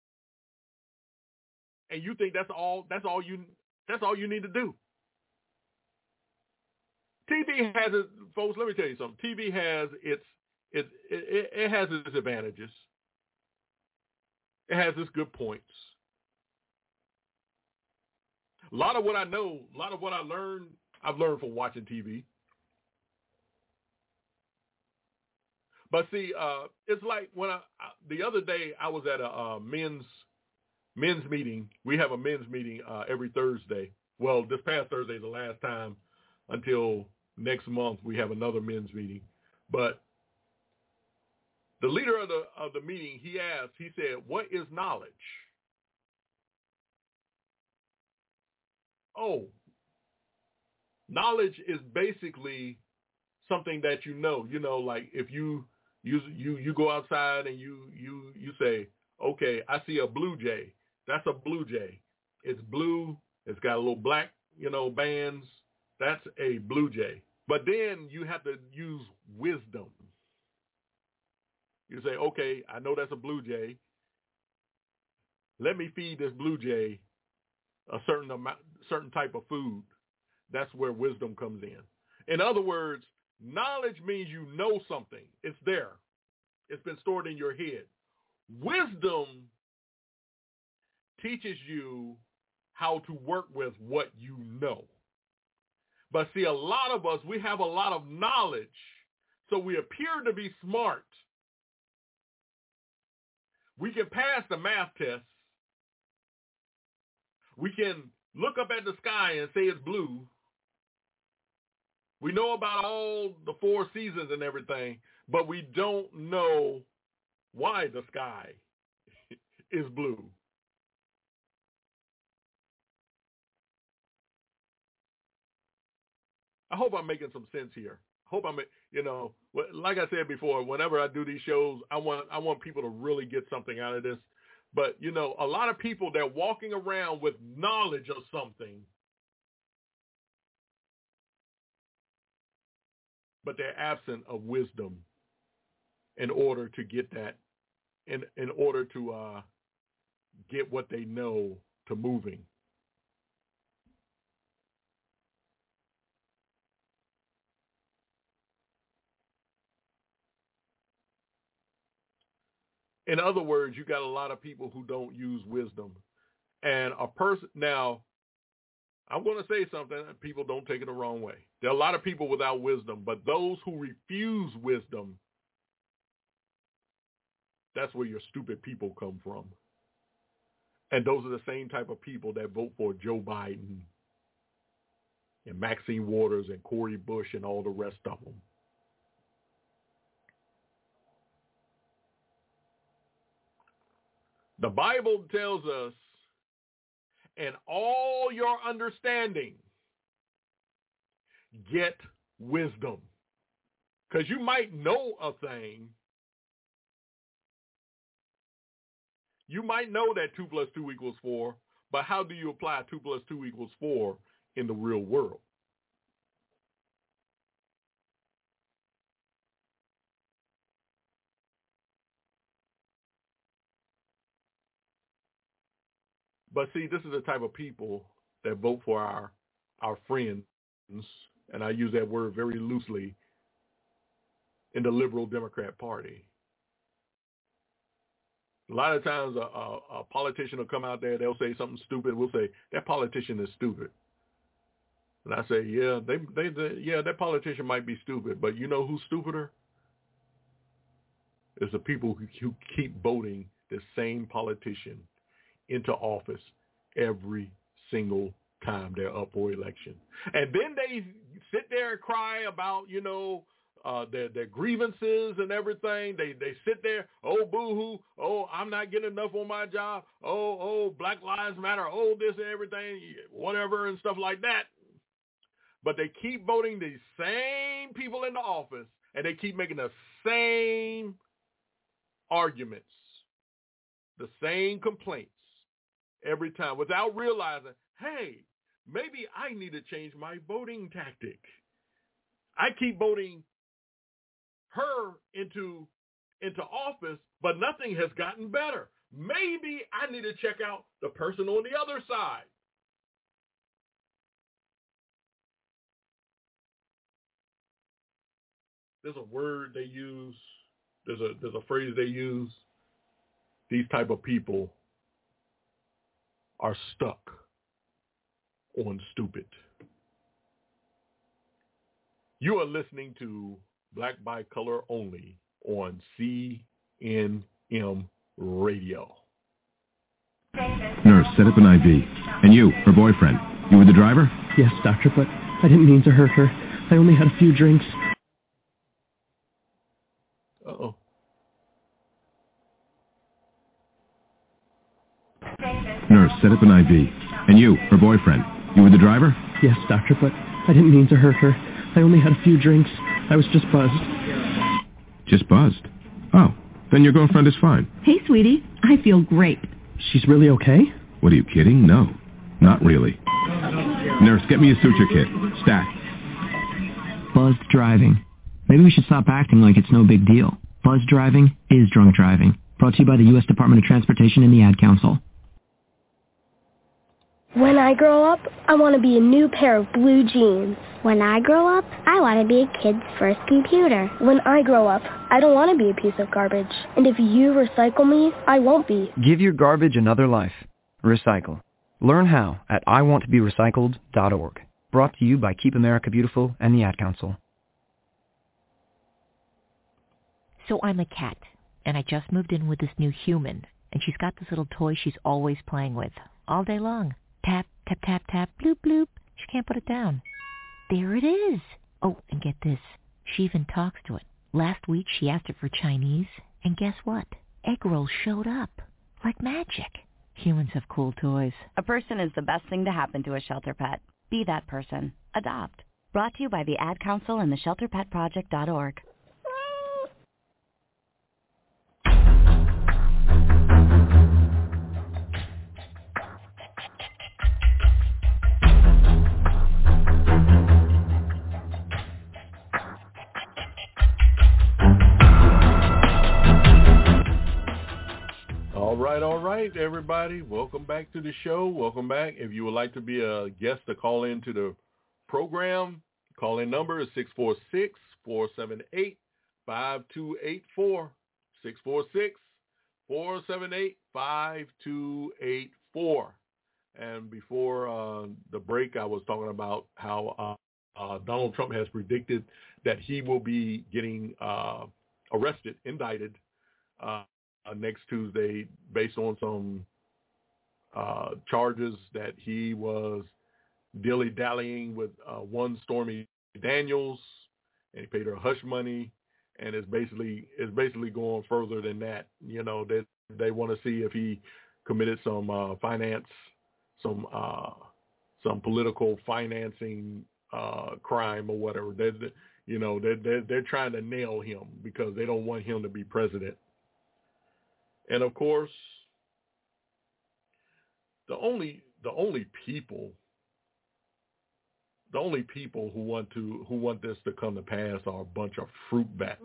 And you think that's all you need to do. TV has its, folks, let me tell you something. TV has it has its advantages. It has its good points. A lot of what I know, a lot of what I've learned from watching TV. But see, it's like when the other day I was at a men's meeting. We have a men's meeting every Thursday. Well, this past Thursday is the last time until next month we have another men's meeting. But the leader of the meeting, he said, "What is knowledge?" Oh, knowledge is basically something that you know. You know, like if you go outside and you say, okay, I see a blue jay. That's a blue jay. It's blue. It's got a little black, bands. That's a blue jay. But then you have to use wisdom. You say, okay, I know that's a blue jay. Let me feed this blue jay a certain type of food. That's where wisdom comes in. In other words, knowledge means you know something. It's there. It's been stored in your head. Wisdom teaches you how to work with what you know. But see, a lot of us, we have a lot of knowledge, so we appear to be smart. We can pass the math test. We can look up at the sky and say it's blue. We know about all the 4 seasons and everything, but we don't know why the sky is blue. I hope I'm making some sense here. I hope like I said before, whenever I do these shows, I want people to really get something out of this. But, a lot of people, they're walking around with knowledge of something, but they're absent of wisdom in order to get that, in order to get what they know to moving. In other words, you got a lot of people who don't use wisdom. And a person, now, I'm going to say something, and people don't take it the wrong way. There are a lot of people without wisdom, but those who refuse wisdom, that's where your stupid people come from. And those are the same type of people that vote for Joe Biden and Maxine Waters and Cori Bush and all the rest of them. The Bible tells us, in all your understanding, get wisdom. Because you might know a thing. You might know that 2 + 2 = 4, but how do you apply 2 + 2 = 4 in the real world? But see, this is the type of people that vote for our friends, and I use that word very loosely, in the liberal Democrat Party. A lot of times a politician will come out there, they'll say something stupid, we'll say, that politician is stupid. And I say, yeah, that politician might be stupid, but you know who's stupider? It's the people who keep voting the same politician into office every single time they're up for election. And then they sit there and cry about, their grievances and everything. They sit there, oh, boo-hoo, oh, I'm not getting enough on my job, oh, Black Lives Matter, oh, this and everything, whatever and stuff like that. But they keep voting these same people into office, and they keep making the same arguments, the same complaints every time without realizing, hey, maybe I need to change my voting tactic. I keep voting her into office, but nothing has gotten better. Maybe I need to check out the person on the other side. There's a word they use. There's a phrase they use. These type of people are stuck on stupid. You are listening to Black by Color Only on CNM Radio. Nurse, set up an IV. And you, her boyfriend, you were the driver? Yes, doctor, but I didn't mean to hurt her. I only had a few drinks. Uh-oh. Nurse, set up an IV. And you, her boyfriend, you were the driver? Yes, doctor, but I didn't mean to hurt her. I only had a few drinks. I was just buzzed. Just buzzed? Oh, then your girlfriend is fine. Hey, sweetie. I feel great. She's really okay? What, are you kidding? No, not really. Nurse, get me a suture kit. Stat. Buzzed driving. Maybe we should stop acting like it's no big deal. Buzzed driving is drunk driving. Brought to you by the U.S. Department of Transportation and the Ad Council. When I grow up, I want to be a new pair of blue jeans. When I grow up, I want to be a kid's first computer. When I grow up, I don't want to be a piece of garbage. And if you recycle me, I won't be. Give your garbage another life. Recycle. Learn how at iwanttoberecycled.org. Brought to you by Keep America Beautiful and the Ad Council. So I'm a cat, and I just moved in with this new human, and she's got this little toy she's always playing with, all day long. Tap, tap, tap, tap, bloop, bloop. She can't put it down. There it is. Oh, and get this. She even talks to it. Last week she asked it for Chinese, and guess what? Egg rolls showed up. Like magic. Humans have cool toys. A person is the best thing to happen to a shelter pet. Be that person. Adopt. Brought to you by the Ad Council and the ShelterPetProject.org. All right, everybody. Welcome back to the show. Welcome back. If you would like to be a guest to call into the program, call-in number is 646-478-5284. 646-478-5284. And before the break, I was talking about how Donald Trump has predicted that he will be getting arrested, indicted, next Tuesday based on some charges that he was dilly-dallying with one Stormy Daniels, and he paid her hush money, and it's basically going further than that. You know, they want to see if he committed some political financing crime or whatever. They're trying to nail him because they don't want him to be president. And of course, the only people who want this to come to pass are a bunch of fruit bats.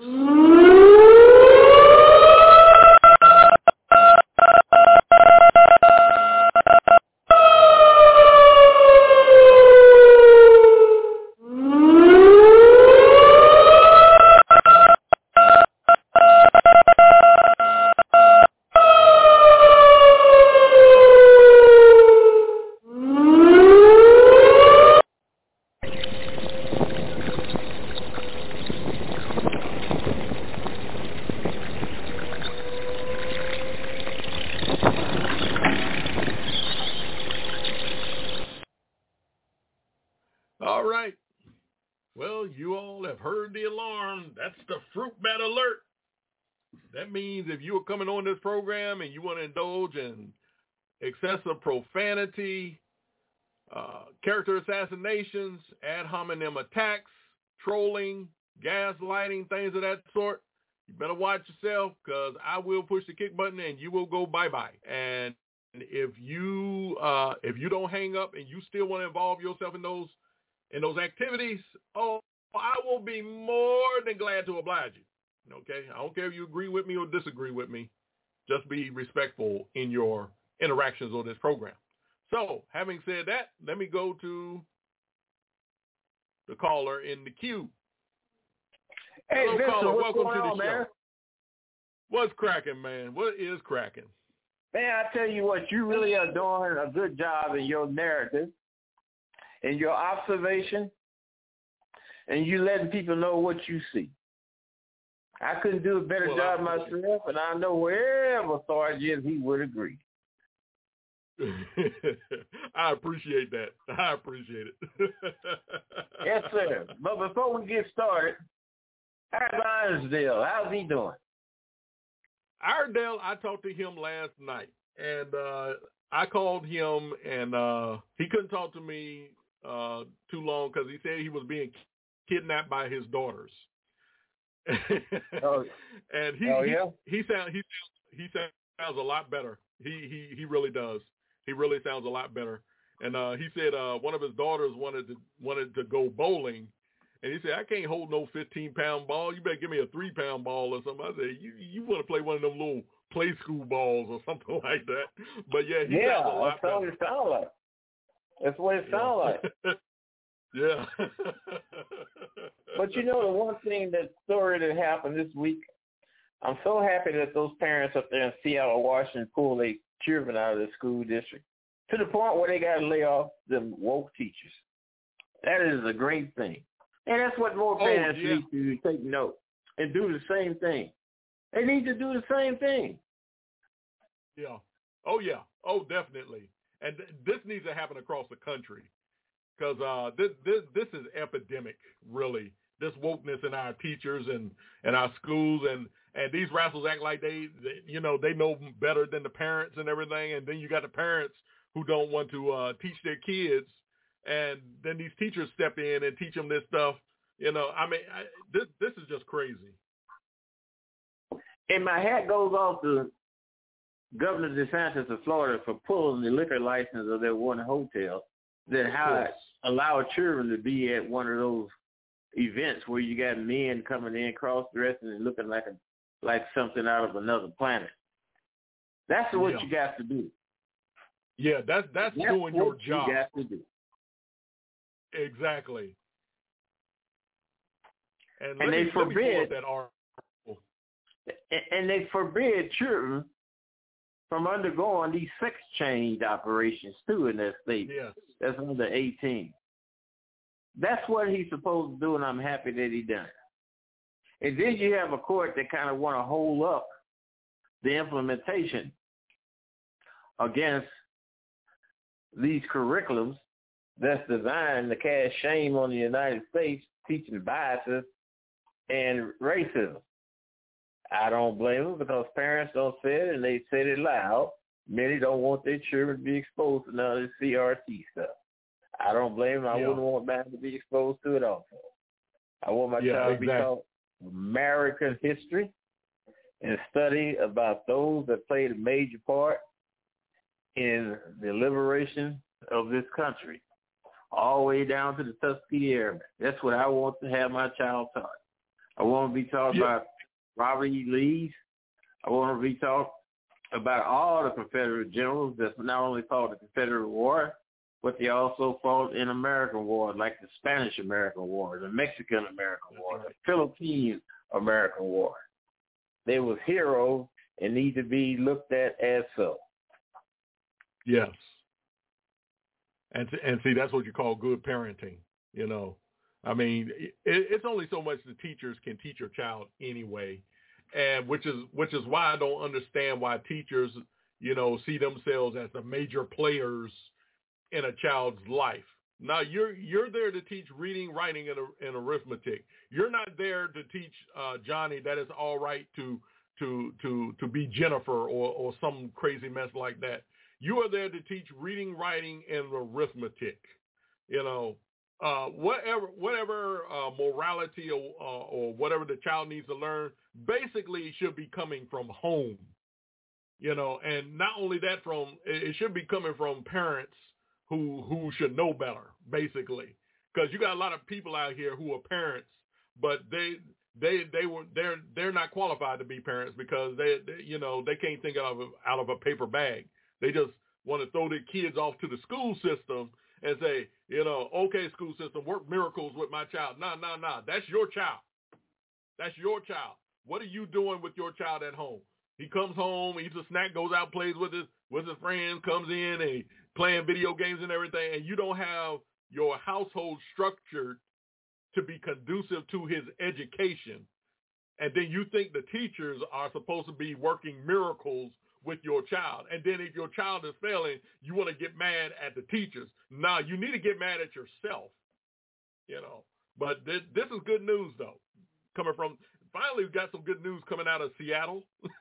That means if you are coming on this program and you want to indulge in excessive profanity, character assassinations, ad hominem attacks, trolling, gaslighting, things of that sort, you better watch yourself, because I will push the kick button and you will go bye-bye. And if you don't hang up and you still want to involve yourself in those activities, I will be more than glad to oblige you. Okay, I don't care if you agree with me or disagree with me. Just be respectful in your interactions on this program. So, having said that, let me go to the caller in the queue. Hey, hello, Vincent, caller. what's Welcome going to on, the show. man? What's cracking, man? What is cracking? Man, I tell you what, you really are doing a good job in your narrative, in your observation, and you letting people know what you see. I couldn't do a better job myself, and I know wherever Sarge is, he would agree. I appreciate that. I appreciate it. Yes, sir. But before we get started, how's Ironsdale? How's he doing? Iredale, I talked to him last night, and I called him, and he couldn't talk to me too long because he said he was being kidnapped by his daughters. And he sounds a lot better. He really does. He really sounds a lot better. And he said one of his daughters wanted to go bowling, and he said, I can't hold no 15-pound ball. You better give me a 3-pound ball or something. I said, you want to play one of them little play school balls or something like that. But yeah, he sounds a lot better. That's what it sounds like. That's what it sounds like. Yeah. But you know, the one thing, that story that happened this week, I'm so happy that those parents up there in Seattle, Washington, pulled their children out of the school district to the point where they got to lay off them woke teachers. That is a great thing. And that's what more parents need to take note and do the same thing. They need to do the same thing. Yeah. Oh, yeah. Oh, definitely. And this needs to happen across the country because this is epidemic, really. This wokeness in our teachers and our schools, and these rascals act like they know better than the parents and everything. And then you got the parents who don't want to teach their kids, and then these teachers step in and teach them this stuff. You know, I mean, this is just crazy. And my hat goes off to Governor DeSantis of Florida for pulling the liquor license of that one hotel that allowed children to be at one of those events where you got men coming in cross-dressing and looking like something out of another planet. That's what you got to do. Yeah, that's doing your job. You got to do. Exactly. And they forbid that article. And they forbid children from undergoing these sex change operations too in that state. Yes. That's under 18. That's what he's supposed to do, and I'm happy that he done it. And then you have a court that kind of want to hold up the implementation against these curriculums that's designed to cast shame on the United States, teaching biases and racism. I don't blame them because parents don't say it, and they said it loud. Many don't want their children to be exposed to none of this CRT stuff. I don't blame them. I wouldn't want mine to be exposed to it also. I want my child to be taught American history and study about those that played a major part in the liberation of this country, all the way down to the Tuskegee Airmen. That's what I want to have my child taught. I want to be taught about Robert E. Lee's. I want to be taught about all the Confederate generals that not only fought the Confederate War, but they also fought in American War, like the Spanish-American War, the Mexican-American War, the Philippine-American War. They was heroes and need to be looked at as so. Yes. And see, that's what you call good parenting, you know. I mean, it's only so much the teachers can teach your child anyway, and which is why I don't understand why teachers, you know, see themselves as the major players in a child's life. Now you're there to teach reading, writing, and arithmetic. You're not there to teach Johnny that it's all right to be Jennifer or some crazy mess like that. You are there to teach reading, writing, and arithmetic. You know, whatever morality or whatever the child needs to learn, basically should be coming from home. You know, and not only that, it should be coming from parents who should know better, basically, because you got a lot of people out here who are parents, but they're not qualified to be parents because they can't think out of a paper bag. They just want to throw their kids off to the school system and say, you know, okay, school system, work miracles with my child. No, that's your child. That's your child. What are you doing with your child at home? He comes home, eats a snack, goes out, plays with his friends, comes in and playing video games and everything, and you don't have your household structured to be conducive to his education. And then you think the teachers are supposed to be working miracles with your child. And then if your child is failing, you want to get mad at the teachers. Now, you need to get mad at yourself, you know. But this is good news, though, finally we got some good news coming out of Seattle.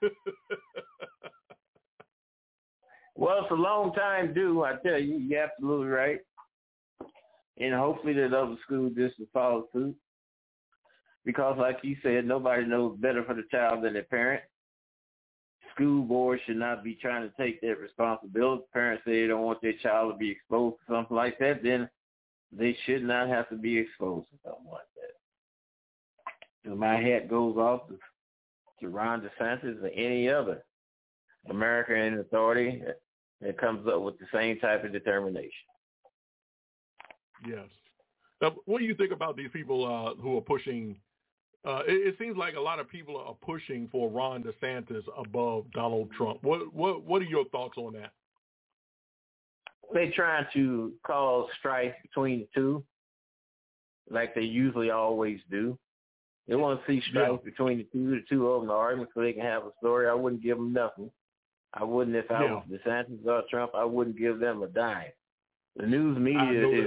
Well, it's a long time due, I tell you. You're absolutely right. And hopefully that other school districts follow suit. Because like you said, nobody knows better for the child than their parent. School boards should not be trying to take that responsibility. Parents say they don't want their child to be exposed to something like that, then they should not have to be exposed to something like that. And my hat goes off to Ron DeSantis or any other American authority that comes up with the same type of determination. Yes. What do you think about these people who are pushing? It seems like a lot of people are pushing for Ron DeSantis above Donald Trump. What are your thoughts on that? They're trying to cause strife between the two, like they usually always do. They want to see strife between the two of them, the argument, so they can have a story. I wouldn't give them nothing. I wouldn't if I was DeSantis or Trump. I wouldn't give them a dime. The news media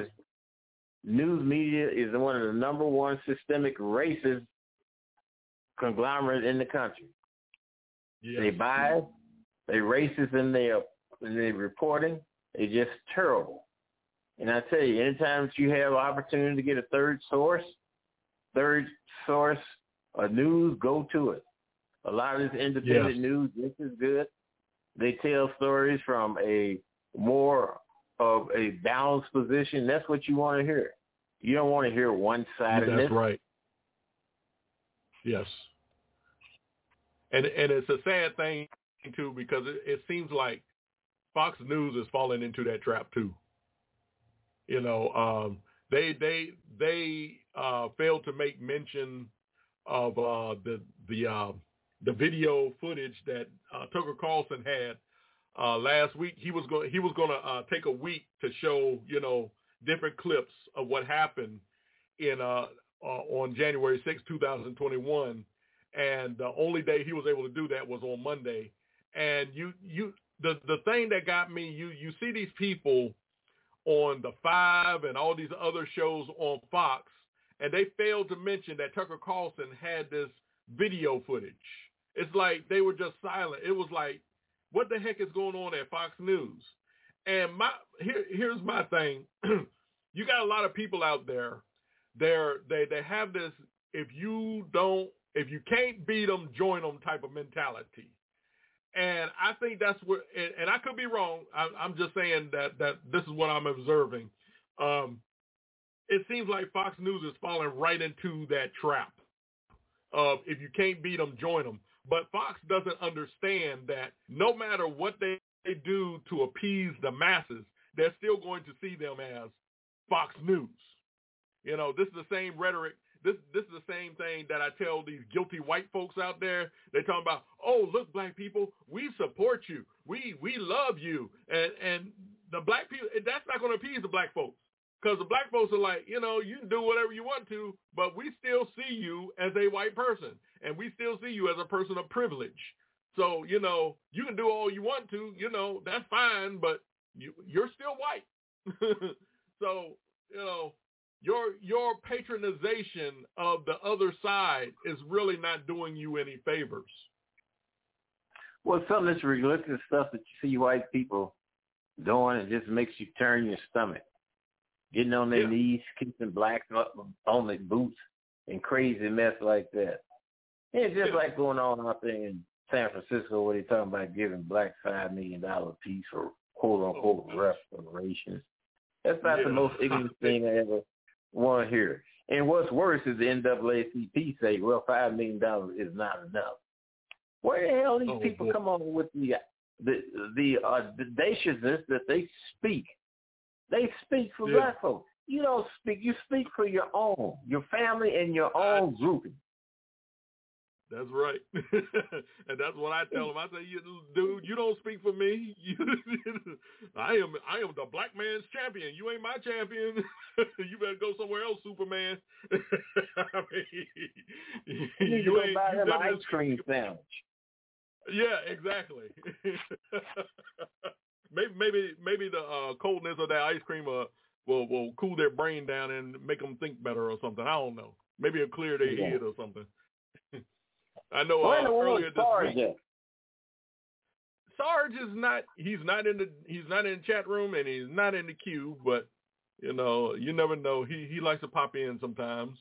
is one of the number one systemic racist conglomerate in the country. Yes. They bias, they racist in their reporting. They're just terrible. And I tell you, anytime that you have opportunity to get a third source of news, go to it. A lot of this independent news, this is good. They tell stories from a more of a balanced position. That's what you want to hear. You don't want to hear one-sidedness. That's right. Yes. And it's a sad thing, too, because it seems like Fox News is falling into that trap, too. You know, they failed to make mention of the video footage that Tucker Carlson had last week. He was going to take a week to show, you know, different clips of what happened in on January 6, 2021, and the only day he was able to do that was on Monday. And the thing that got me, you see these people on the 5 and all these other shows on Fox, and they failed to mention that Tucker Carlson had this video footage. It's like they were just silent. It was like, what the heck is going on at Fox News? And here's my thing. You got a lot of people out there. They have this, if you can't beat them, join them type of mentality. And I think that's what, and I could be wrong. I'm just saying that this is what I'm observing. It seems like Fox News is falling right into that trap of if you can't beat them, join them. But Fox doesn't understand that no matter what they do to appease the masses, they're still going to see them as Fox News. You know, this is the same rhetoric. This is the same thing that I tell these guilty white folks out there. They're talking about, oh, look, black people, we support you. We love you. And the black people, that's not going to appease the black folks. Because the black folks are like, you know, you can do whatever you want to, but we still see you as a white person. And we still see you as a person of privilege. So, you know, you can do all you want to, you know, that's fine, but you're still white. So, you know, your patronization of the other side is really not doing you any favors. Well, some of this religious stuff that you see white people doing, it just makes you turn your stomach. Getting on their knees, kissing blacks up on their boots, and crazy mess like that. It's just like going on out there in San Francisco where they're talking about giving blacks $5 million a piece for quote-unquote reparations. That's not the most ignorant thing I ever want to hear. And what's worse is the NAACP say, well, $5 million is not enough. Where the hell these people come on with the audaciousness that they speak? They speak for black folks. You don't speak. You speak for your own, your family, and your own grouping. That's right. And that's what I tell them. I say, dude, you don't speak for me. I am the black man's champion. You ain't my champion. You better go somewhere else, Superman. I mean, you ain't buy him an ice cream sandwich. Yeah, exactly. Maybe the coldness of that ice cream will cool their brain down and make them think better or something. I don't know. Maybe it'll clear their head or something. I know earlier this week. Sarge is not. He's not in the chat room and he's not in the queue. But you know, you never know. He likes to pop in sometimes.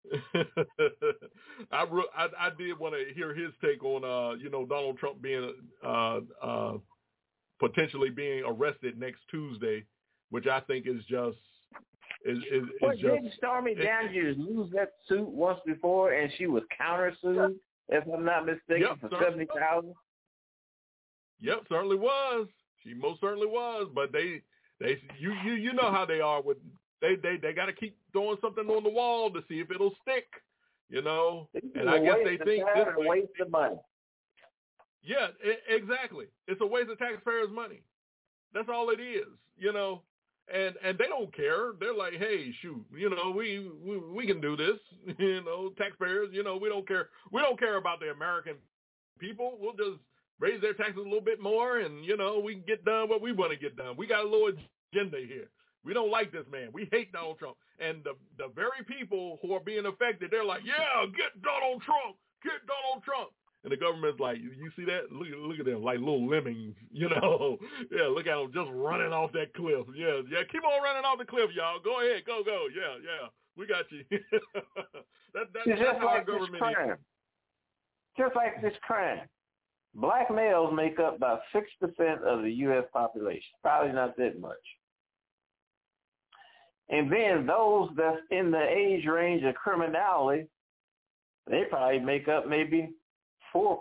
I did want to hear his take on you know, Donald Trump being potentially being arrested next Tuesday, which I think is just didn't Stormy Daniels lose that suit once before and she was countersued, if I'm not mistaken, for $70,000? Yep, certainly was. She most certainly was. But they you know how they are with They got to keep throwing something on the wall to see if it'll stick, you know. And I guess they think this is a waste of money. Yeah, exactly. It's a waste of taxpayers' money. That's all it is, you know. And they don't care. They're like, hey, shoot, you know, we can do this, you know, taxpayers, you know, we don't care. We don't care about the American people. We'll just raise their taxes a little bit more, and, you know, we can get done what we want to get done. We got a little agenda here. We don't like this man. We hate Donald Trump. And the very people who are being affected, they're like, yeah, get Donald Trump. Get Donald Trump. And the government's like, you see that? Look at them, like little lemmings, you know. Yeah, look at them just running off that cliff. Yeah, keep on running off the cliff, y'all. Go ahead, go. Yeah, we got you. that's how our government is. Just like this crime. Black males make up about 6% of the U.S. population. Probably not that much. And then those that's in the age range of criminality, they probably make up maybe 4%,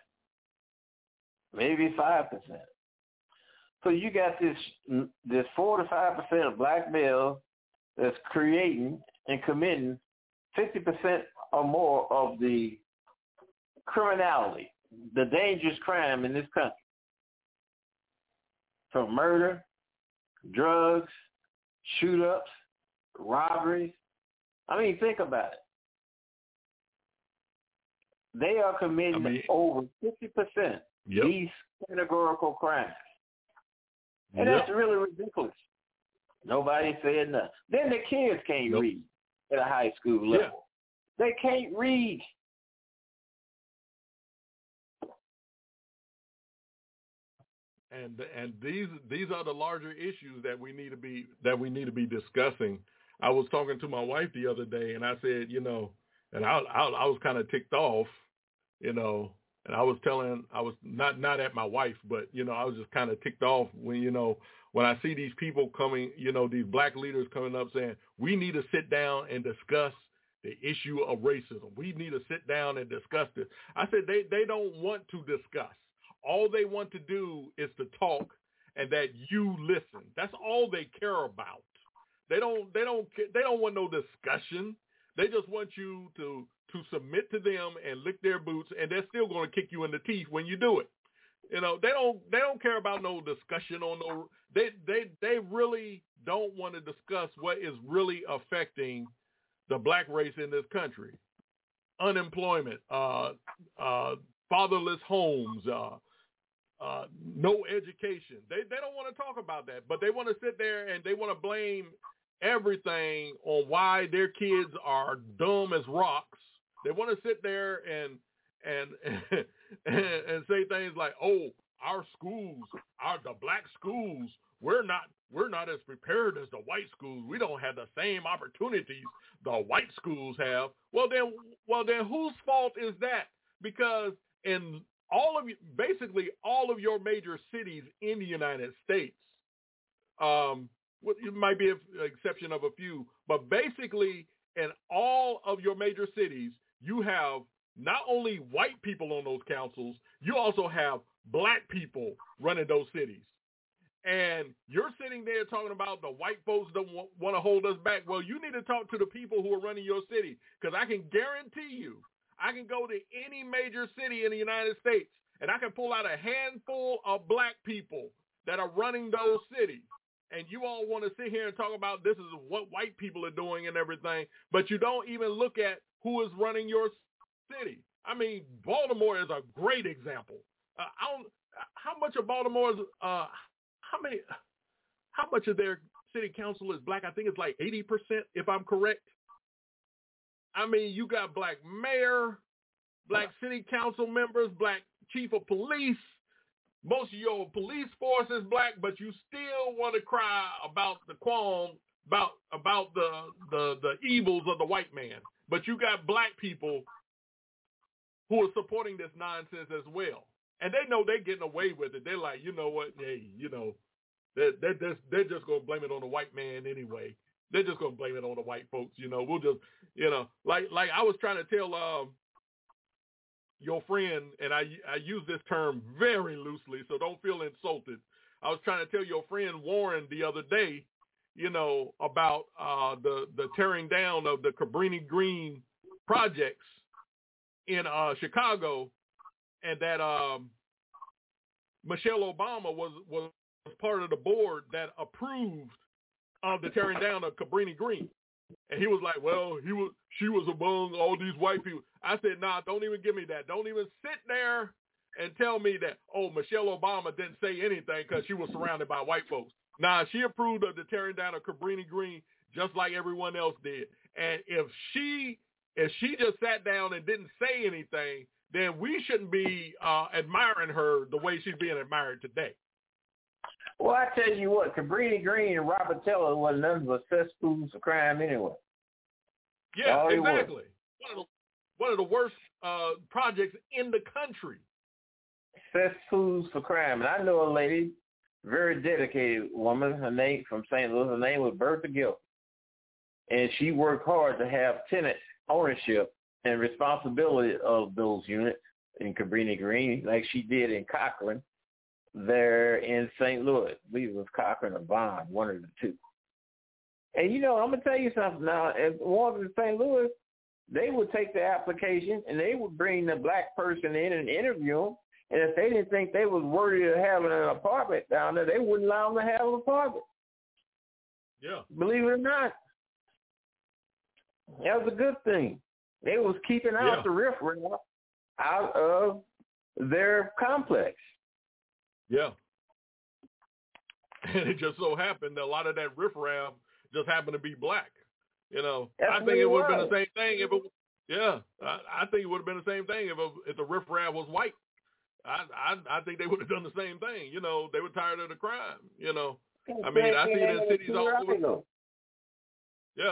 maybe 5%. So you got this 4 to 5% of black males that's creating and committing 50% or more of the criminality, the dangerous crime in this country, from murder, drugs, shoot-ups, robberies. I mean, think about it. They are committing over 50% these categorical crimes. And that's really ridiculous. Nobody said nothing. Then the kids can't read at a high school level. They can't read. And these are the larger issues that we need to be discussing. I was talking to my wife the other day, and I said, you know, and I was kind of ticked off, you know, and I was not at my wife, but, you know, I was just kind of ticked off when, you know, when I see these people coming, you know, these black leaders coming up saying, we need to sit down and discuss the issue of racism. We need to sit down and discuss this. I said, they don't want to discuss. All they want to do is to talk and that you listen. That's all they care about. They don't want no discussion. They just want you to submit to them and lick their boots, and they're still going to kick you in the teeth when you do it. You know, they don't care about no discussion on no. They really don't want to discuss what is really affecting the black race in this country. Unemployment, fatherless homes, no education. They don't want to talk about that, but they want to sit there and they want to blame everything on why their kids are dumb as rocks. They want to sit there and say things like, "Oh, our schools, the black schools, we're not as prepared as the white schools. We don't have the same opportunities the white schools have." Well then, whose fault is that? Because in basically all of your major cities in the United States, it might be an exception of a few, but basically in all of your major cities, you have not only white people on those councils, you also have black people running those cities. And you're sitting there talking about the white folks don't want to hold us back. Well, you need to talk to the people who are running your city, because I can guarantee you, I can go to any major city in the United States, and I can pull out a handful of black people that are running those cities. And you all want to sit here and talk about this is what white people are doing and everything, but you don't even look at who is running your city. I mean, Baltimore is a great example. How much of Baltimore's how much of their city council is black? I think it's like 80%, if I'm correct. I mean, you got black mayor, black city council members, black chief of police. Most of your police force is black, but you still want to cry about the qualm, about the evils of the white man. But you got black people who are supporting this nonsense as well. And they know they're getting away with it. They're like, you know what? Hey, you know, they're just going to blame it on the white man anyway. They're just going to blame it on the white folks. You know, we'll just, you know, like I was trying to tell your friend, and I use this term very loosely, so don't feel insulted. I was trying to tell your friend Warren the other day, about the tearing down of the Cabrini Green projects in Chicago, and that Michelle Obama was part of the board that approved of the tearing down of Cabrini Green. And he was like, well, she was among all these white people. I said, nah, don't even give me that. Don't even sit there and tell me that, oh, Michelle Obama didn't say anything because she was surrounded by white folks. Nah, she approved of the tearing down of Cabrini Green just like everyone else did. And if she just sat down and didn't say anything, then we shouldn't be admiring her the way she's being admired today. Well, I tell you what, Cabrini Green and Robert Taylor wasn't nothing but cesspools of crime anyway. Yeah, exactly. One of the worst projects in the country. Cesspools for crime. And I know a lady, very dedicated woman, her name from St. Louis, her name was Bertha Gill. And she worked hard to have tenant ownership and responsibility of those units in Cabrini Green, like she did in Cochran, there in St. Louis. I believe it was Cochran or Bond, one of the two. And, I'm going to tell you something now. As ones in St. Louis, they would take the application and they would bring the black person in and interview them. And if they didn't think they was worthy of having an apartment down there, they wouldn't allow them to have an apartment. Yeah. Believe it or not. That was a good thing. They was keeping out the riffraff out of their complex. Yeah. And it just so happened that a lot of that riffraff just happened to be black. I think it would have been the same thing if it. I think it would have been the same thing if the riffraff was white. I think they would have done the same thing. They were tired of the crime. I mean, I see it in cities all over. Yeah.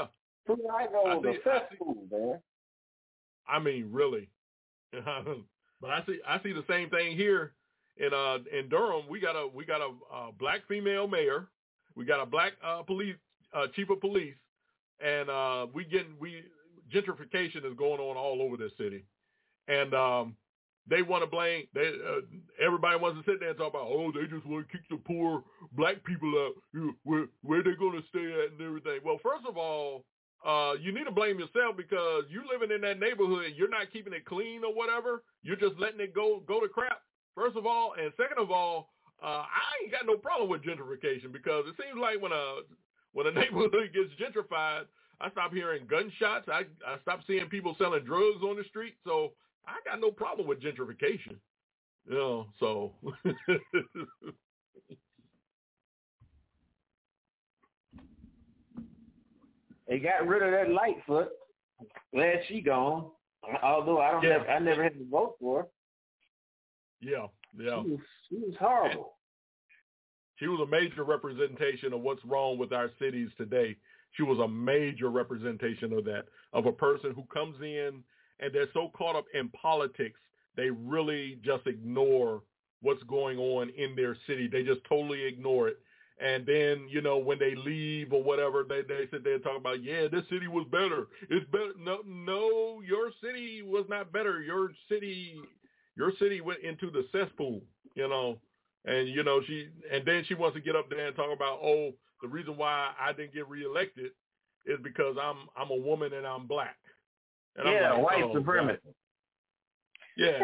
I mean, really. But I see the same thing here in Durham. We got a black female mayor. We got a black police chief of police, and gentrification is going on all over this city, and they want to blame. Everybody wants to sit there and talk about, oh, they just want to kick the poor black people out. Where they going to stay at and everything. Well, first of all, you need to blame yourself because you're living in that neighborhood and you're not keeping it clean or whatever. You're just letting it go to crap, first of all. And second of all, I ain't got no problem with gentrification because it seems like when a neighborhood gets gentrified, I stop hearing gunshots. I stop seeing people selling drugs on the street. So I got no problem with gentrification. So. They got rid of that Lightfoot. Glad she gone. Although I never had to vote for her. Yeah. She was horrible. She was a major representation of what's wrong with our cities today. She was a major representation of that, of a person who comes in and they're so caught up in politics, they really just ignore what's going on in their city. They just totally ignore it. And then, when they leave or whatever, they sit there and talk about, this city was better. It's better. No, your city was not better. Your city went into the cesspool, and, then she wants to get up there and talk about, oh, the reason why I didn't get reelected is because I'm a woman and I'm black. And I'm like, white supremacy. Yeah.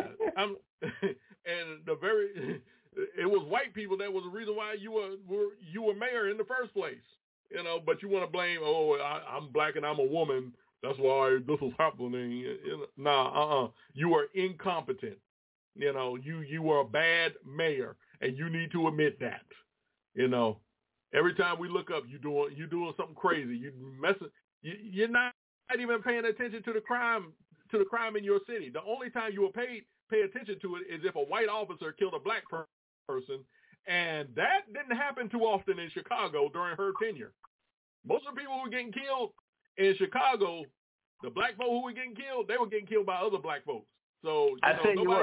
It was white people that was the reason why you were mayor in the first place, but you want to blame, I'm black and I'm a woman. That's why this was happening. Nah, you are incompetent. You were a bad mayor and you need to admit that. Every time we look up, you're doing something crazy. You're not even paying attention to the crime in your city. The only time you will pay attention to it is if a white officer killed a black person, and that didn't happen too often in Chicago during her tenure. Most of the people who were getting killed in Chicago, the black folk who were getting killed, they were getting killed by other black folks. So I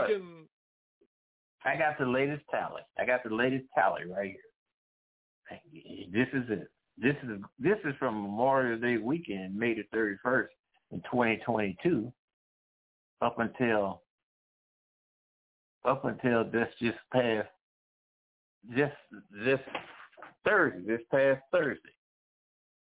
got the latest tally. Right here. This is it. This is from Memorial Day weekend, May the 31st in 2022, up until this past Thursday.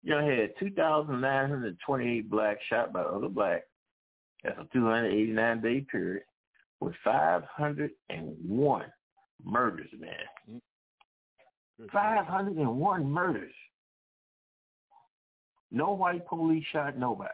You know, had 2,928 blacks shot by other blacks. That's a 289-day period with 501 murders, man. 501 murders. No white police shot nobody.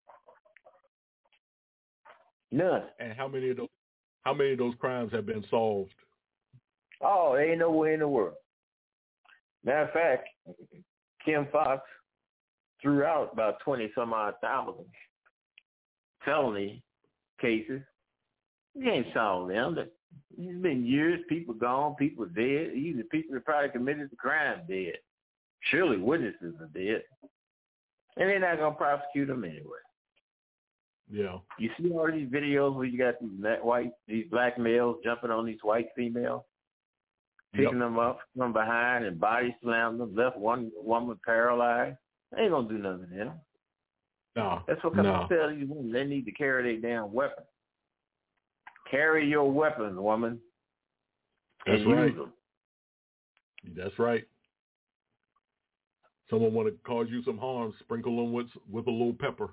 None. And how many of those crimes have been solved? Oh, there ain't nowhere in the world. Matter of fact, Kim Fox threw out about 20-some-odd thousand felony cases. You ain't solved them. It's been years, people gone, people dead. Even the people that probably committed the crime dead. Surely witnesses are dead. And they're not going to prosecute them anyway. Yeah. You see all these videos where you got these black males jumping on these white females, picking them up from behind and body slam them, left one woman paralyzed. They ain't going to do nothing to them. No. That's what I tell these women. They need to carry their damn weapon. Carry your weapons, woman. That's and right. Use them. That's right. Someone want to cause you some harm, sprinkle them with a little pepper.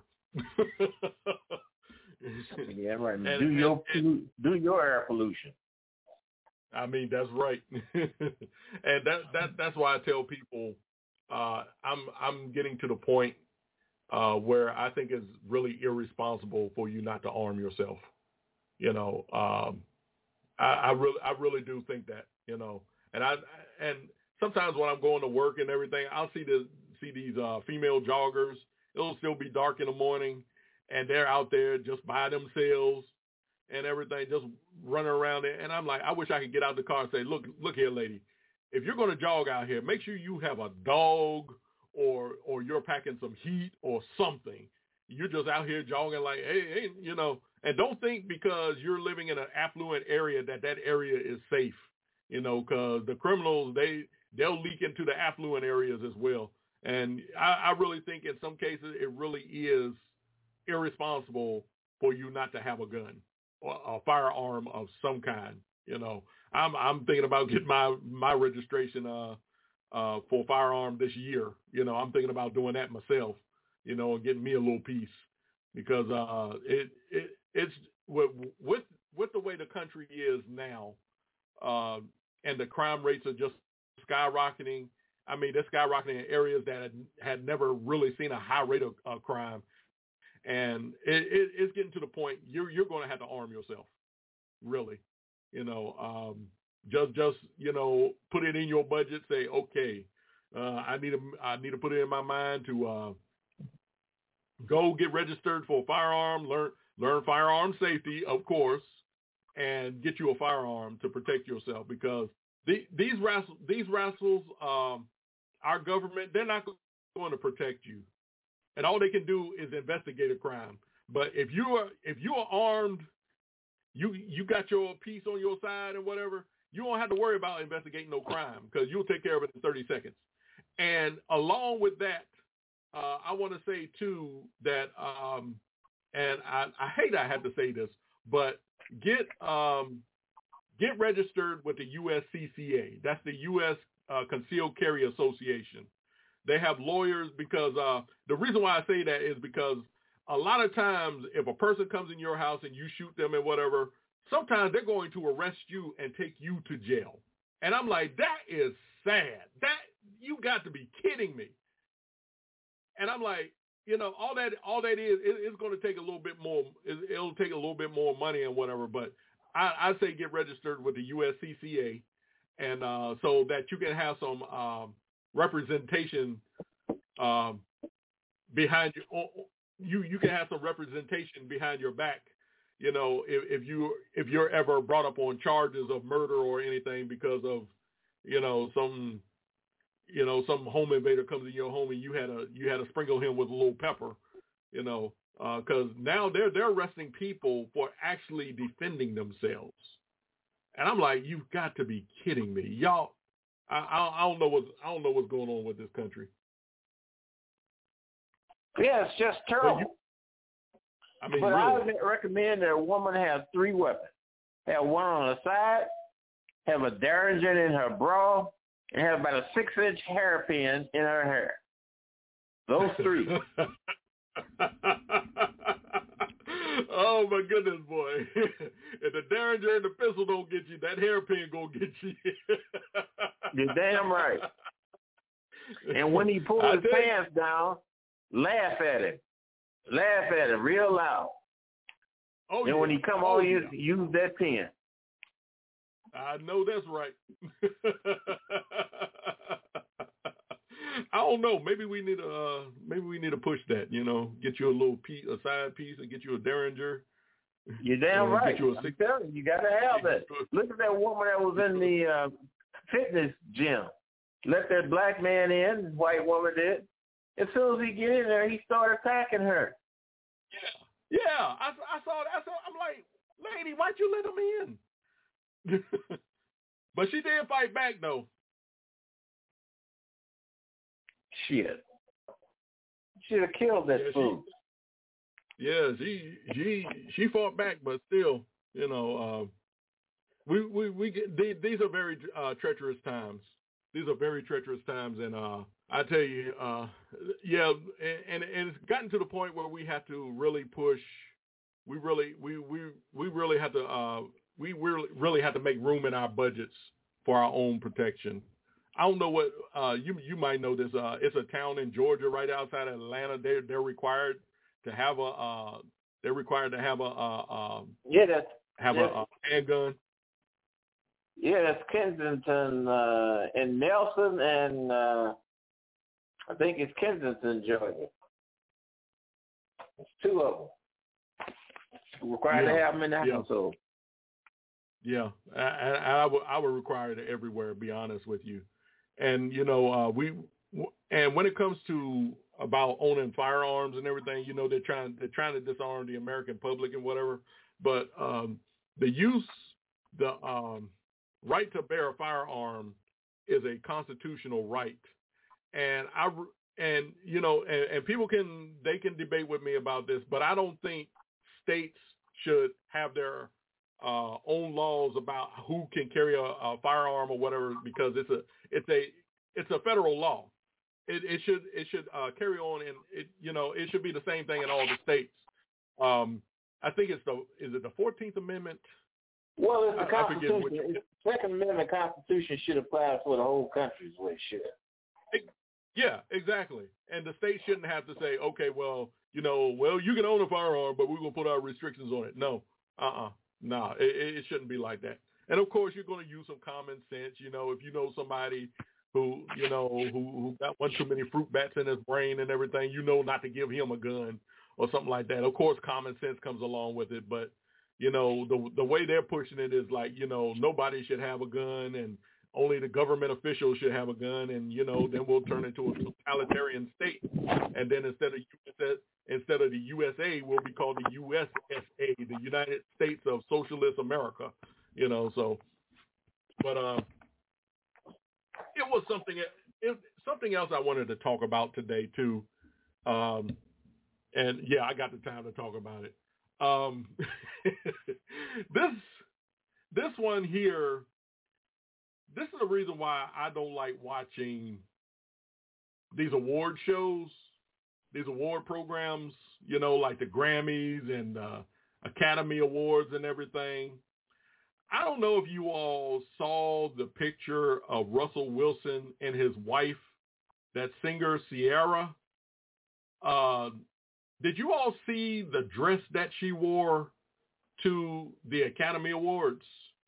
Yeah, right. Do your air pollution. I mean, that's right. And that's why I tell people I'm getting to the point where I think it's really irresponsible for you not to arm yourself. You know, I really do think that, you know, and sometimes when I'm going to work and everything, I'll see these female joggers. It'll still be dark in the morning, and they're out there just by themselves and everything, just running around there. And I'm like, I wish I could get out the car and say, look here, lady, if you're going to jog out here, make sure you have a dog or you're packing some heat or something. You're just out here jogging like, hey, you know, and don't think because you're living in an affluent area that area is safe, you know, because the criminals, they'll leak into the affluent areas as well. And I really think in some cases it really is irresponsible for you not to have a gun or a firearm of some kind. You know, I'm thinking about getting my registration for firearm this year. You know, I'm thinking about doing that myself. You know, and getting me a little piece because it's with the way the country is now, and the crime rates are just skyrocketing. I mean, they're skyrocketing in areas that had never really seen a high rate of crime. And it's getting to the point you're going to have to arm yourself, really. You know, just you know, put it in your budget. Say, okay, I need to put it in my mind to go get registered for a firearm, learn firearm safety, of course, and get you a firearm to protect yourself because these rascals, our government, they're not going to protect you, and all they can do is investigate a crime. But if you are armed, you got your piece on your side and whatever, you won't have to worry about investigating no crime because you'll take care of it in 30 seconds. And along with that, I want to say too that, and I hate I have to say this, but get registered with the USCCA. That's the U.S. Concealed Carry Association. They have lawyers because the reason why I say that is because a lot of times if a person comes in your house and you shoot them and whatever, sometimes they're going to arrest you and take you to jail. And I'm like, that is sad. That you got to be kidding me. And I'm like, you know, all that is, it's going to take a little bit more. It'll take a little bit more money and whatever. But I say get registered with the USCCA, and so that you can have some representation behind you. You can have some representation behind your back. You know, if you're ever brought up on charges of murder or anything because of, some home invader comes in your home and you had to sprinkle him with a little pepper, because now they're arresting people for actually defending themselves. And I'm like, you've got to be kidding me, y'all. I don't know what's going on with this country. Yeah, it's just terrible. But really. I would recommend that a woman have 3 weapons. Have one on the side, have a Derringer in her bra, and have about a 6-inch hairpin in her hair. Those three. Oh my goodness, boy! If the Derringer and the pistol don't get you, that hairpin gonna get you. You're damn right. And when he pulls his pants down, laugh at him real loud. Oh, and when he come on, use that pen. I know that's right. I don't know. Maybe we need to push that. Get you a little a side piece, and get you a Derringer. You're damn right. I'm telling you, you got to have that. Look at that woman that was in the fitness gym. Let that black man in. White woman did. As soon as he get in there, he started attacking her. Yeah. I saw that. I'm like, lady, why'd you let him in? But she did fight back though. Shit. Should have killed that fool. She fought back, but still, we get these are very treacherous times. These are very treacherous times, and I tell you, and it's gotten to the point where we have to really push. We really have to make room in our budgets for our own protection. I don't know what you might know this. It's a town in Georgia right outside of Atlanta. They're required to have a handgun. Yeah, that's Kensington and Nelson, and I think it's Kensington, Georgia. It's two of them. Required to have them in the household. Yeah, I would require it everywhere. To be honest with you, and and when it comes to about owning firearms and everything, they're trying to disarm the American public and whatever. But the right to bear a firearm is a constitutional right, and people can debate with me about this, but I don't think states should have their own laws about who can carry a firearm or whatever, because it's a federal law. It should carry on, and it should be the same thing in all the states. I think is it the 14th Amendment? Well, it's the Constitution. The Second Amendment Constitution should apply for the whole country is what it should. Yeah, exactly. And the state shouldn't have to say, okay, well, you can own a firearm, but we're going to put our restrictions on it. No, no, it shouldn't be like that. And of course, you're going to use some common sense. If you know somebody who got one too many fruit bats in his brain and everything, not to give him a gun or something like that. Of course, common sense comes along with it, but the way they're pushing it is like, nobody should have a gun and only the government officials should have a gun, and then we'll turn into a totalitarian state, and then instead of the USA, we'll be called the USSA, the United States of Socialist America. But it was something else I wanted to talk about today too, and yeah, I got the time to talk about it. This one here. This is the reason why I don't like watching these award shows, these award programs, like the Grammys and Academy Awards and everything. I don't know if you all saw the picture of Russell Wilson and his wife, that singer Ciara. Did you all see the dress that she wore to the Academy Awards?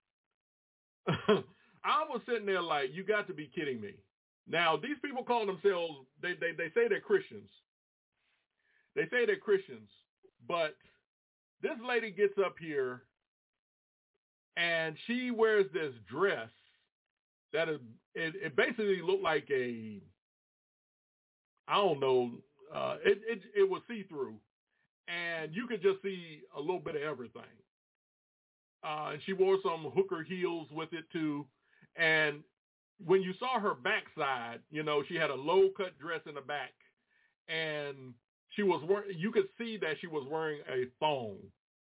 I was sitting there like, you got to be kidding me. Now, these people call themselves, they say they're Christians. They say they're Christians, but this lady gets up here and she wears this dress that is, it basically looked like it was see-through, and you could just see a little bit of everything. And she wore some hooker heels with it too. And when you saw her backside, she had a low-cut dress in the back, and she was you could see that she was wearing a thong.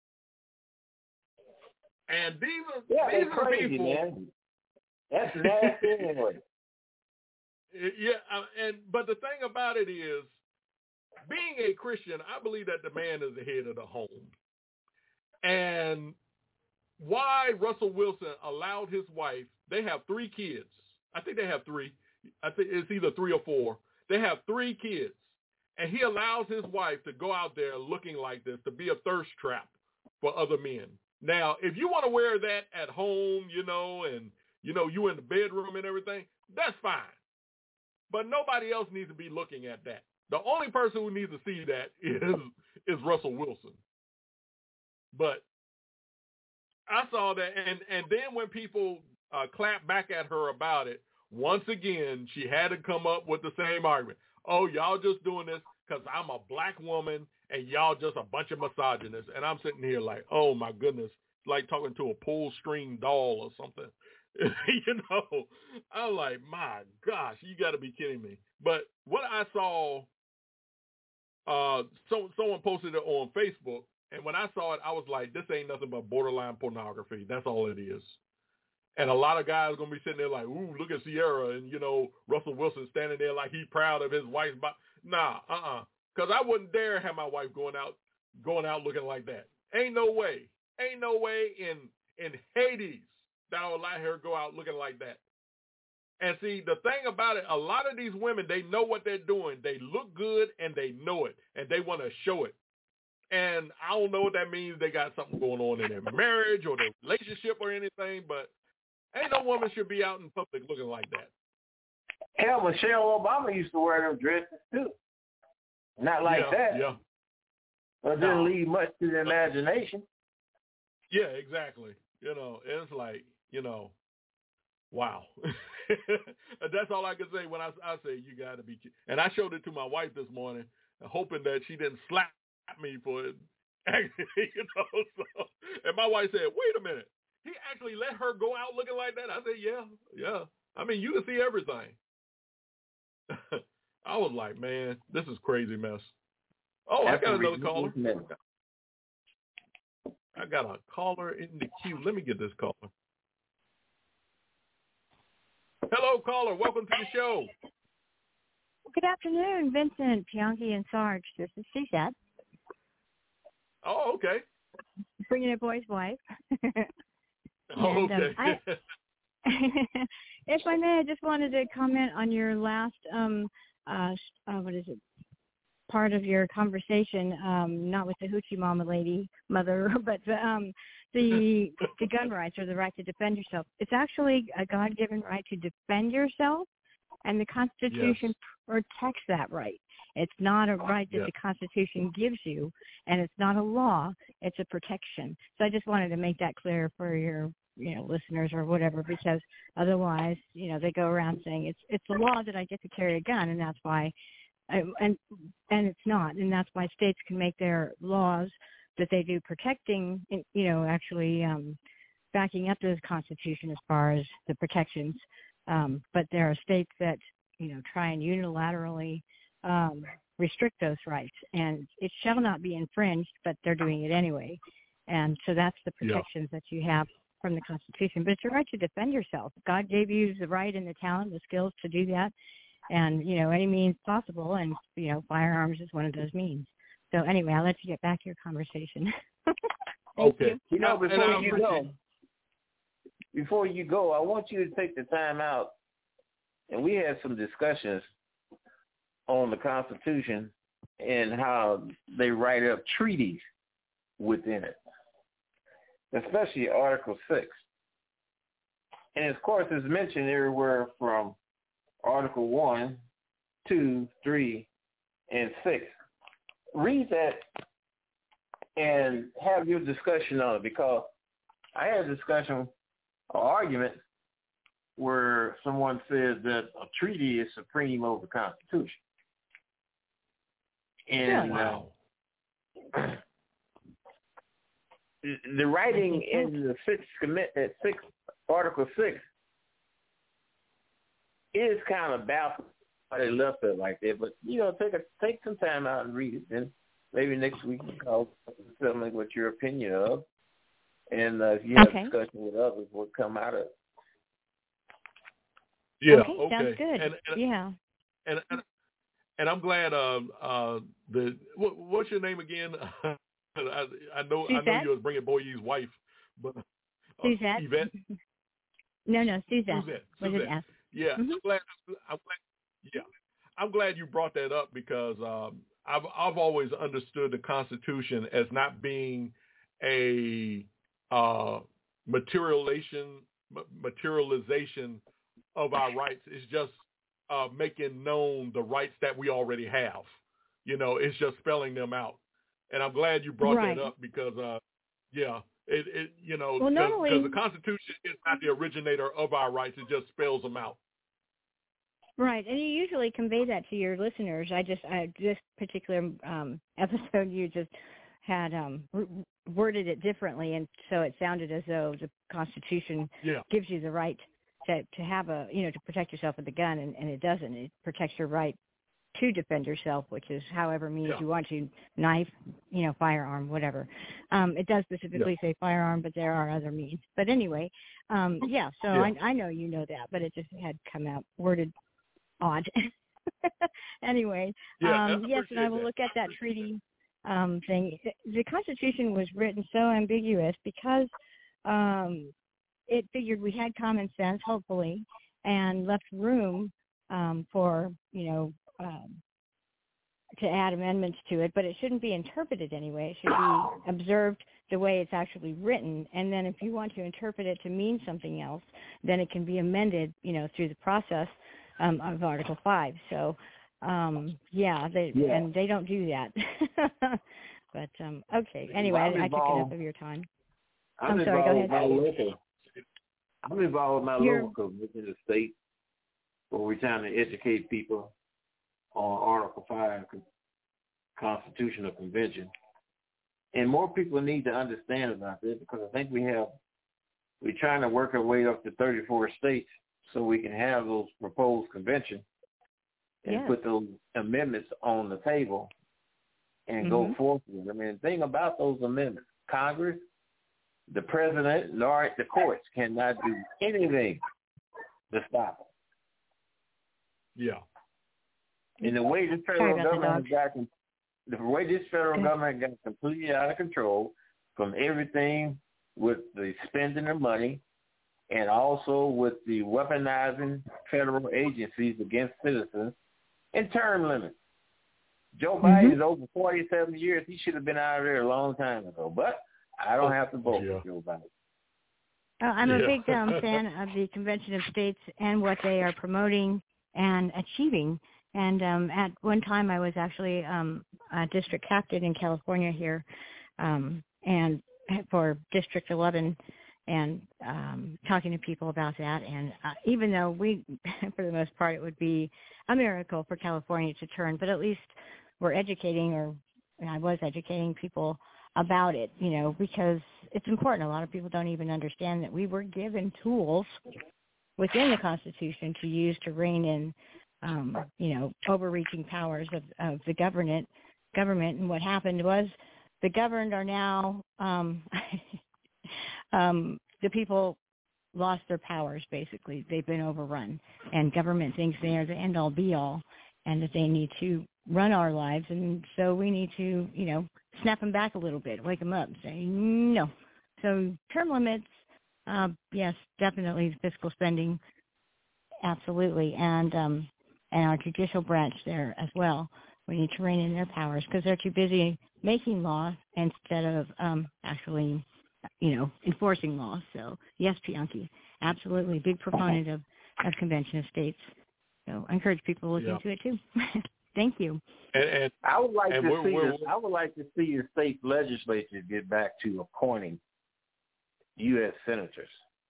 And these are crazy, people, man. That's nasty anyway. Yeah, but the thing about it is, being a Christian, I believe that the man is the head of the home. And why Russell Wilson allowed his wife, they have 3 kids. I think they have 3. I think it's either 3 or 4. They have 3 kids. And he allows his wife to go out there looking like this, to be a thirst trap for other men. Now, if you want to wear that at home, and, you in the bedroom and everything, that's fine. But nobody else needs to be looking at that. The only person who needs to see that is Russell Wilson. But I saw that, and then when people clapped back at her about it, once again, she had to come up with the same argument. Oh, y'all just doing this because I'm a black woman and y'all just a bunch of misogynists. And I'm sitting here like, oh, my goodness, like talking to a pull-string doll or something. I'm like, my gosh, you got to be kidding me. But what I saw, someone posted it on Facebook, and when I saw it, I was like, this ain't nothing but borderline pornography. That's all it is. And a lot of guys are going to be sitting there like, ooh, look at Sierra and, Russell Wilson standing there like he's proud of his wife's body. Nah, because I wouldn't dare have my wife going out looking like that. Ain't no way in Hades that I would let her go out looking like that. And see, the thing about it, a lot of these women, they know what they're doing. They look good and they know it, and they want to show it. And I don't know what that means. They got something going on in their marriage or their relationship or anything, but ain't no woman should be out in public looking like that. Hell, Michelle Obama used to wear them dresses too. Not like that. Yeah. But didn't leave much to the imagination. Yeah, exactly. It's like, wow. That's all I can say when I say you got to be kidding. And I showed it to my wife this morning, hoping that she didn't slap me for it. So, and my wife said, wait a minute. He actually let her go out looking like that? I said, yeah. I mean, you can see everything. I was like, man, this is crazy mess. Oh, I got another caller. I got a caller in the queue. Let me get this caller. Hello, caller. Welcome to the show. Good afternoon, Vincent, Bianchi, and Sarge. This is Suzette. Oh, okay. Bringing a boy's wife. And, okay. If I may, I just wanted to comment on your last, part of your conversation, not with the hoochie mother, but the gun rights or the right to defend yourself. It's actually a God-given right to defend yourself, and the Constitution protects that right. It's not a right that the Constitution gives you, and it's not a law. It's a protection. So I just wanted to make that clear for your listeners or whatever, because otherwise, they go around saying it's a law that I get to carry a gun, and that's why, and it's not, and that's why states can make their laws that they do protecting, actually backing up the Constitution as far as the protections. But there are states that, try and unilaterally restrict those rights, and it shall not be infringed, but they're doing it anyway. And so that's the protections that you have from the Constitution. But it's your right to defend yourself. God gave you the right and the talent, the skills to do that, and, any means possible, and, firearms is one of those means. So anyway, I'll let you get back to your conversation. Okay. Before you go, I want you to take the time out, and we had some discussions on the Constitution and how they write up treaties within it, especially Article 6. And, of course, it's mentioned everywhere from Article 1, 2, 3, and 6. Read that and have your discussion on it, because I had a discussion, an argument, where someone says that a treaty is supreme over the Constitution. And the writing in the Article 6 is kind of baffling why they left it like that. But, take some time out and read it. And maybe next week I'll tell me what your opinion of. And if you have a discussion with others, what come out of it. Yeah, okay. Sounds good. And I'm glad what's your name again? I know you was bringing Boye's wife, but Suzette. Yvette. No, Suzette. With an F. Yeah, I'm glad you brought that up because I've always understood the Constitution as not being a materialization of our rights. It's just making known the rights that we already have. It's just spelling them out. And I'm glad you brought that up because, because the Constitution is not the originator of our rights. It just spells them out. Right, and you usually convey that to your listeners. This particular episode, you just had worded it differently, and so it sounded as though the Constitution gives you the right to have to protect yourself with a gun, and it doesn't. It protects your right to defend yourself, which is however means you want to, knife, firearm, whatever. It does specifically say firearm, but there are other means. But anyway, I know you know that, but it just had come out worded odd. Anyway, yes, and I will look at that treaty thing. The Constitution was written so ambiguous because it figured we had common sense, hopefully, and left room for, to add amendments to it, but it shouldn't be interpreted anyway. It should be observed the way it's actually written, and then if you want to interpret it to mean something else, then it can be amended, through the process of Article 5. So, and they don't do that. But, okay. Anyway, I took enough of your time. I'm sorry, go ahead. I'm involved with my local convention in the state where we're trying to educate people on Article 5 Constitutional Convention. And more people need to understand about this because I think we're trying to work our way up to 34 states so we can have those proposed convention and put those amendments on the table and go forth with them. I mean, the thing about those amendments, Congress, the president, nor the courts cannot do anything to stop them. Yeah. And the way this federal government got completely out of control from everything with the spending of money and also with the weaponizing federal agencies against citizens and term limits. Joe Biden is over 47 years. He should have been out of there a long time ago. But I don't have to vote for Joe Biden. I'm a big fan of the Convention of States and what they are promoting and achieving. And at one time I was actually a district captain in California here and for District 11 and talking to people about that. And even though for the most part, it would be a miracle for California to turn, but at least we're educating, I was educating people about it, because it's important. A lot of people don't even understand that we were given tools within the Constitution to use to rein in, overreaching powers of the government. And what happened was the governed are now, the people lost their powers, basically. They've been overrun. And government thinks they are the end-all, be-all, and that they need to run our lives. And so we need to, snap them back a little bit, wake them up, say no. So term limits, yes, definitely fiscal spending, absolutely. And our judicial branch there as well. We need to rein in their powers because they're too busy making law instead of actually, enforcing law. So, yes, Bianchi, absolutely, big proponent of Convention of States. So I encourage people to look into it, too. Thank you. And I would like to see your state legislature get back to appointing U.S. senators.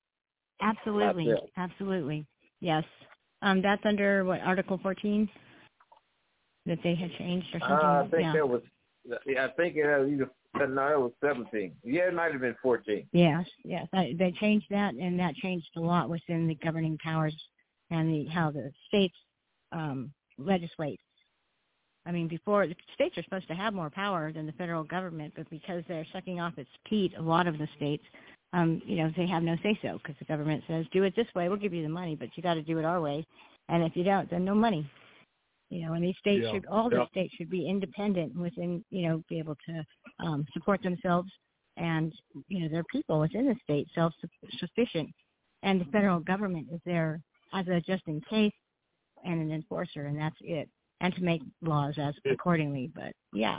Absolutely. Yes. That's under, Article 14 that they had changed or something? I think that was, I think it was either, no, it was 17. Yeah, it might have been 14. Yes. They changed that, and that changed a lot within the governing powers and how the states legislate. I mean, before, the states are supposed to have more power than the federal government, but because they're sucking off its teat, a lot of the states, they have no say-so because the government says, do it this way, we'll give you the money, but you got to do it our way. And if you don't, then no money. And these states all the states should be independent within, be able to support themselves and, their people within the state self-sufficient. And the federal government is there as a just in case and an enforcer, and that's it. And to make laws as accordingly. But yeah.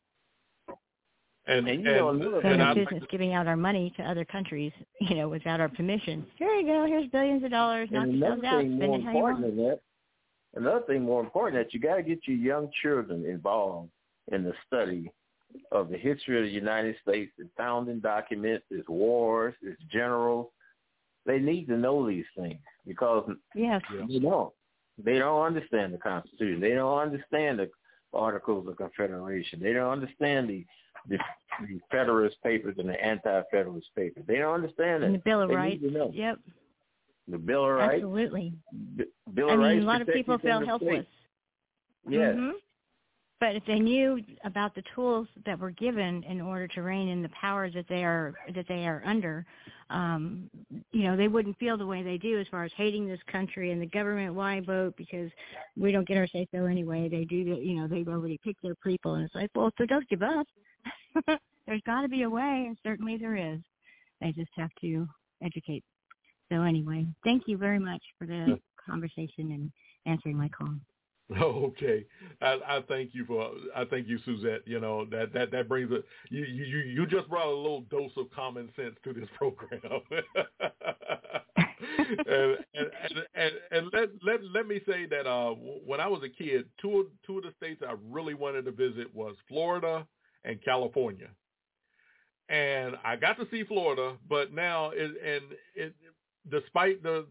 And business giving out our money to other countries, without our permission. Here you go. Here's billions of dollars. Knock yourselves out. Spend it how you want. Another thing more important that you got to get your young children involved in the study of the history of the United States, its founding documents, its wars, its generals. They need to know these things because they don't. They don't understand the Constitution. They don't understand the Articles of Confederation. They don't understand the Federalist Papers and the Anti-Federalist Papers. They don't understand it. And the Bill of They Rights. need to know. Yep. The Bill of Rights. Absolutely. Bill of Rights. A lot of people feel helpless. Yes. Mm-hmm. But if they knew about the tools that were given in order to rein in the power that they are under, they wouldn't feel the way they do as far as hating this country and the government. Why vote? Because we don't get our say so anyway. They do that. They've already picked their people, and it's like, well, so don't give up. There's got to be a way, and certainly there is. They just have to educate. So anyway, thank you very much for the conversation and answering my call. Okay, I thank you, Suzette. That brings it. You just brought a little dose of common sense to this program. and let me say that when I was a kid, two of the states I really wanted to visit was Florida and California, and I got to see Florida, but now despite the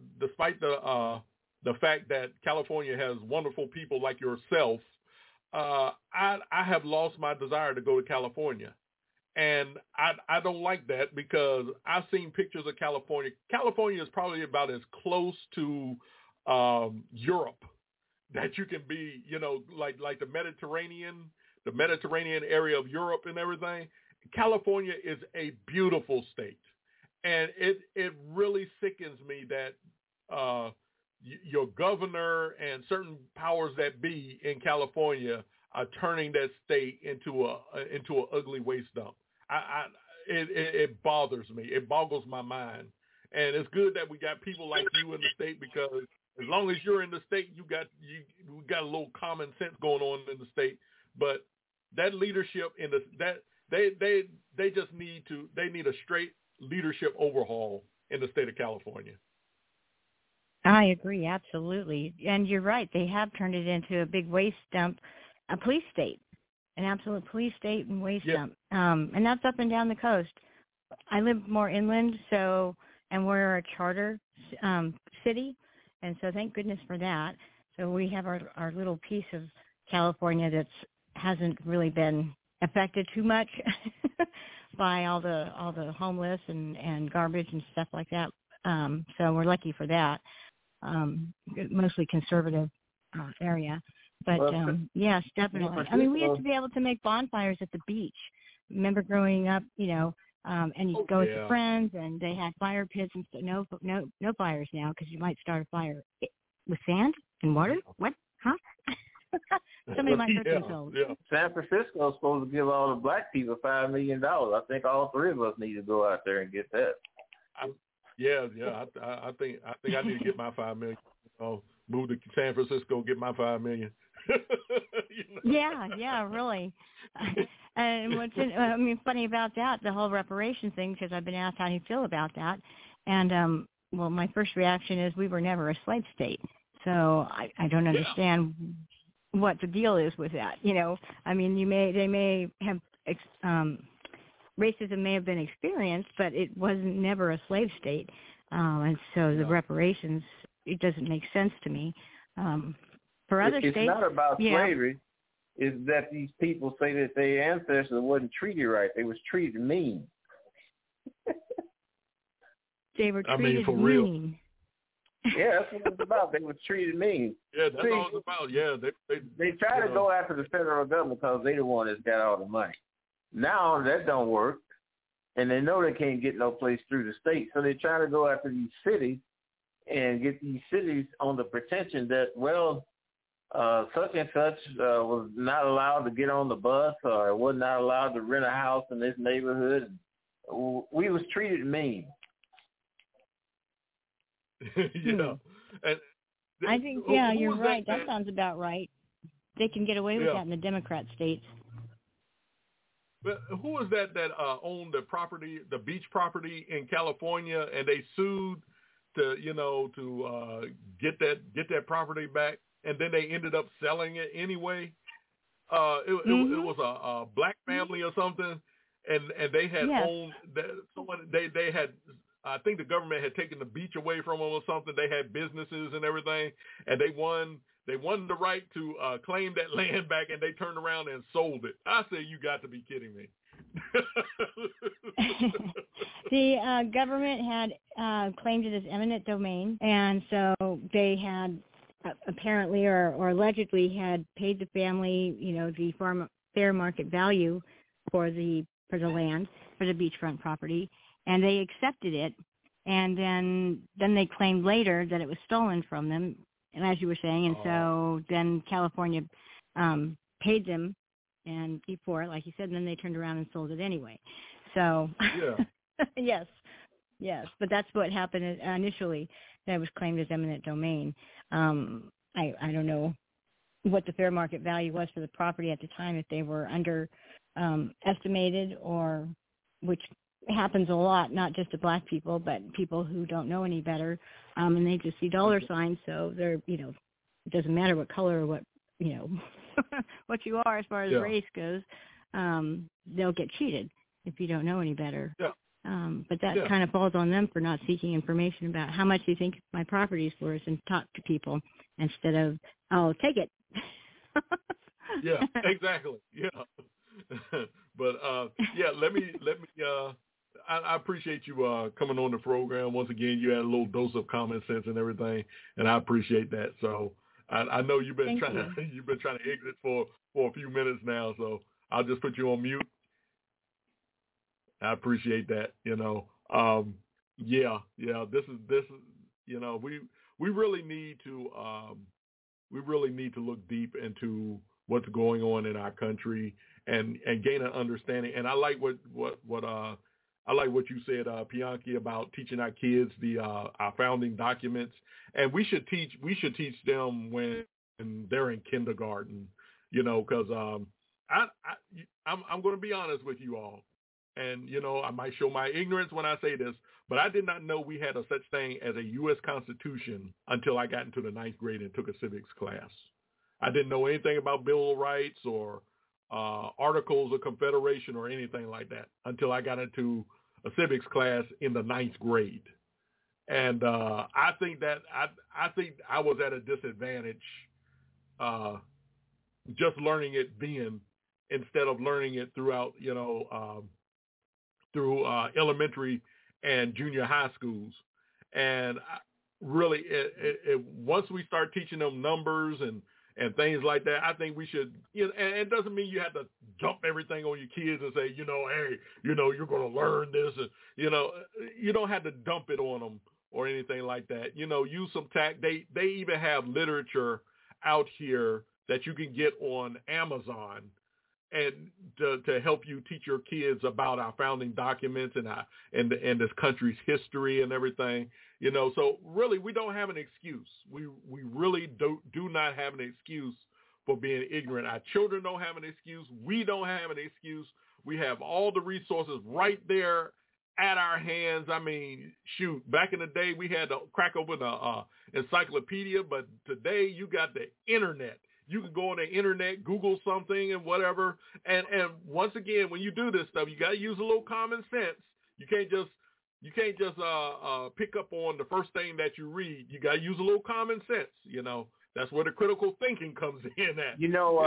fact that California has wonderful people like yourself, I have lost my desire to go to California. And I don't like that because I've seen pictures of California. California is probably about as close to Europe that you can be, like the Mediterranean area of Europe and everything. California is a beautiful state. And it really sickens me that your governor and certain powers that be in California are turning that state into an ugly waste dump. It bothers me. It boggles my mind. And it's good that we got people like you in the state because as long as you're in the state, we got a little common sense going on in the state. But that leadership they just need a straight leadership overhaul in the state of California. I agree, absolutely. And you're right. They have turned it into a big waste dump, a police state, an absolute police state and waste dump. And that's up and down the coast. I live more inland, and we're a charter city, and so thank goodness for that. So we have our little piece of California that hasn't really been affected too much by all the homeless and garbage and stuff like that. So we're lucky for that. Mostly conservative area. But yes, definitely. I mean, we used to be able to make bonfires at the beach. Remember growing up, and you go with your friends, and they had fire pits and stuff. No fires now because you might start a fire with sand and water. What? Huh? Somebody might hurt themselves. Yeah. San Francisco is supposed to give all the black people $5 million. I think all three of us need to go out there and get that. I think I need to get my $5 million. Move to San Francisco, get my $5 million. Yeah, really. And what's funny about that, the whole reparations thing, because I've been asked how do you feel about that, and my first reaction is we were never a slave state, so I don't understand what the deal is with that. I mean, they may have racism may have been experienced, but it wasn't never a slave state, and so the reparations, it doesn't make sense to me. For other states, it's not about slavery. It's that these people say that their ancestors wasn't treated right. They was treated mean. They were treated mean. Real. Yeah, that's what it's about. They were treated mean. Yeah, that's all it's about. Yeah, they try to go after the federal government because they the one that's got all the money. Now that don't work, and they know they can't get no place through the state, so they try to go after these cities and get these cities on the pretension that, such and such was not allowed to get on the bus or was not allowed to rent a house in this neighborhood. We was treated mean. Yeah. And I think, you're right. That sounds about right. They can get away with that in the Democrat states. But who was that owned the property, the beach property in California, and they sued to get that property back, and then they ended up selling it anyway? It was a black family or something, and they had owned someone. They had. I think the government had taken the beach away from them or something. They had businesses and everything, and they won the right to claim that land back, and they turned around and sold it. I say, you got to be kidding me. The government had claimed it as eminent domain, and so they had apparently or allegedly had paid the family, the fair market value for the land, for the beachfront property. And they accepted it, and then they claimed later that it was stolen from them, and as you were saying, and so then California paid them and for it, like you said, and then they turned around and sold it anyway. So yes, but that's what happened initially. That was claimed as eminent domain. I don't know what the fair market value was for the property at the time, if they were estimated or which happens a lot, not just to black people, but people who don't know any better, and they just see dollar signs, so they're, it doesn't matter what color or what, what you are as far as race goes, they'll get cheated if you don't know any better. Yeah. But that kind of falls on them for not seeking information about how much you think my property is worth and talk to people instead of, oh, take it. Yeah, exactly. Yeah. But let me I appreciate you coming on the program. Once again, you had a little dose of common sense and everything, and I appreciate that. So I know you've been trying to exit for a few minutes now, so I'll just put you on mute. I appreciate that. This is we really need to look deep into what's going on in our country and gain an understanding. And I like what you said, Pianki, about teaching our kids our founding documents. And we should teach them when they're in kindergarten, because I'm going to be honest with you all. And, I might show my ignorance when I say this, but I did not know we had a such thing as a U.S. Constitution until I got into the 9th grade and took a civics class. I didn't know anything about Bill of Rights or Articles of Confederation or anything like that until I got into a civics class in the 9th grade. And I think I was at a disadvantage just learning it then instead of learning it throughout, through elementary and junior high schools. And really, once we start teaching them numbers and things like that, I think we should, and it doesn't mean you have to dump everything on your kids and say, hey, you're going to learn this. And, you don't have to dump it on them or anything like that. Use some tact. They even have literature out here that you can get on Amazon and to help you teach your kids about our founding documents and this country's history and everything, So really, we don't have an excuse. We really do not have an excuse for being ignorant. Our children don't have an excuse. We don't have an excuse. We have all the resources right there at our hands. I mean, shoot, back in the day, we had to crack open an encyclopedia, but today you got the internet. You can go on the internet, Google something and whatever. And once again, when you do this stuff, you got to use a little common sense. You can't just pick up on the first thing that you read. You got to use a little common sense. That's where the critical thinking comes in at.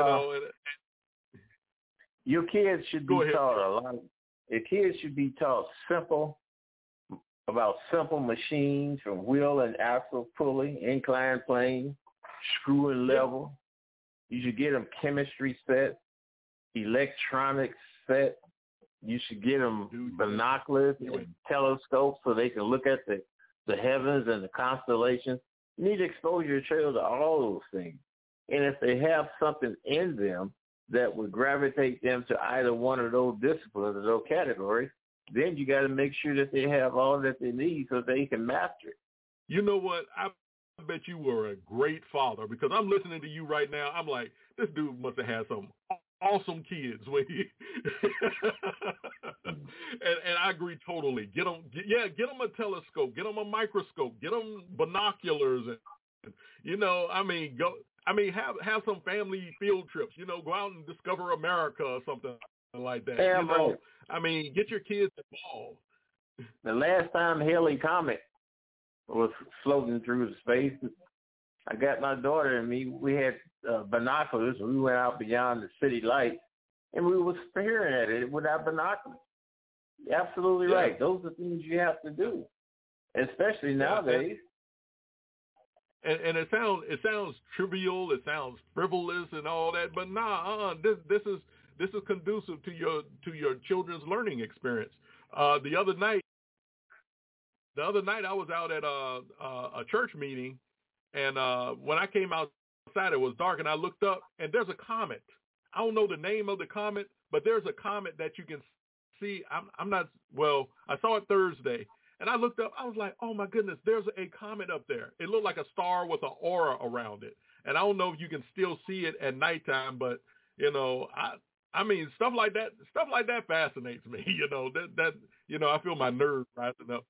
Your kids should be taught a lot. Your kids should be taught about simple machines from wheel and axle pulley, inclined plane, screw and level. You should get them chemistry set, electronics set. You should get them binoculars and telescopes so they can look at the heavens and the constellations. You need to expose your child to all those things. And if they have something in them that would gravitate them to either one of those disciplines or those categories, then you got to make sure that they have all that they need so they can master it. You know what? I bet you were a great father, because I'm listening to you right now. I'm like, this dude must have had some awesome kids when he and I agree totally. Get them a telescope, get them a microscope, get them binoculars, and have some family field trips. Go out and discover America or something like that. Get your kids involved. The last time Halley Comet was floating through space, I got my daughter and me. We had binoculars. We went out beyond the city lights, and we were staring at it with our binoculars. You're absolutely right. Those are things you have to do, especially nowadays. And it sounds trivial. It sounds frivolous and all that, but this is conducive to your children's learning experience. The other night I was out at a church meeting, and when I came outside, it was dark, and I looked up, and there's a comet. I don't know the name of the comet, but there's a comet that you can see. I saw it Thursday, and I looked up. I was like, oh, my goodness, there's a comet up there. It looked like a star with an aura around it, and I don't know if you can still see it at nighttime, but, stuff like that fascinates me. I feel my nerves rising up.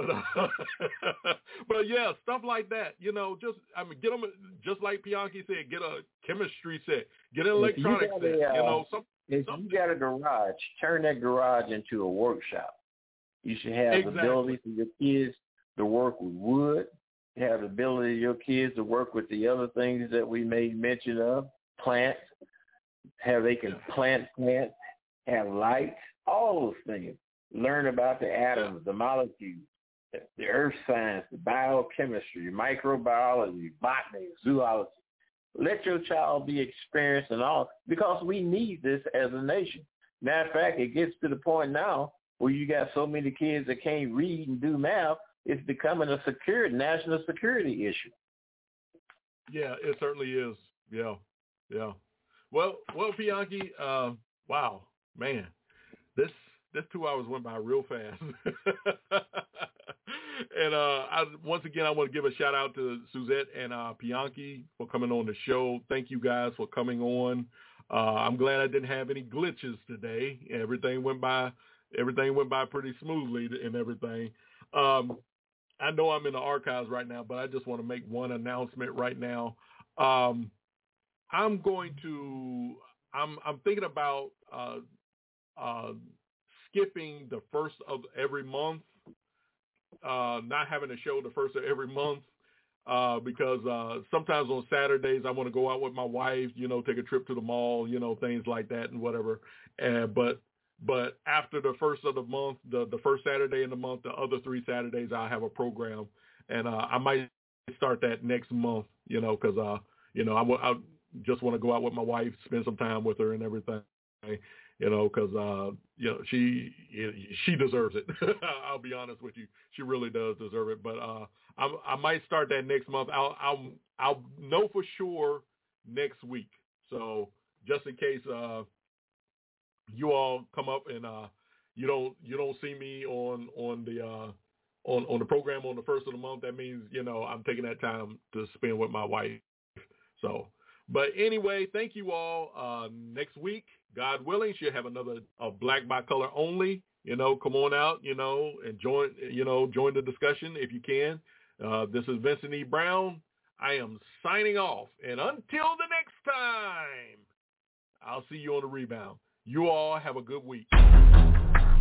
But yeah, stuff like that. Get them, just like Bianchi said, get a chemistry set, get an electronic set. If you got a garage, turn that garage into a workshop. You should have the ability for your kids to work with wood. You have the ability of your kids to work with the other things that we made mention of, plants. They can plant plants, have lights, all those things. Learn about the atoms, the molecules, the earth science, the biochemistry, microbiology, botany, zoology. Let your child be experienced in all, because we need this as a nation. Matter of fact, it gets to the point now where you got so many kids that can't read and do math, it's becoming a national security issue. Yeah, it certainly is. Yeah. Well, Bianchi, wow, man, this 2 hours went by real fast. And once again, I want to give a shout out to Suzette and Bianchi for coming on the show. Thank you guys for coming on. I'm glad I didn't have any glitches today. Everything went by pretty smoothly and everything. I know I'm in the archives right now, but I just want to make one announcement right now. I'm thinking about skipping the first of every month, not having a show the first of every month, because sometimes on Saturdays I want to go out with my wife, take a trip to the mall, things like that and whatever. But after the first of the month, the first Saturday in the month, the other 3 Saturdays I'll have a program, and I might start that next month, because I just want to go out with my wife, spend some time with her and everything. Because she deserves it. I'll be honest with you, she really does deserve it. But I might start that next month. I'll know for sure next week. So just in case you all come up and you don't see me on the program on the first of the month, that means I'm taking that time to spend with my wife. So. But anyway, thank you all. Next week, God willing, she'll have another Black by Color Only. Come on out, and join the discussion if you can. This is Vincent E. Brown. I am signing off. And until the next time, I'll see you on the rebound. You all have a good week.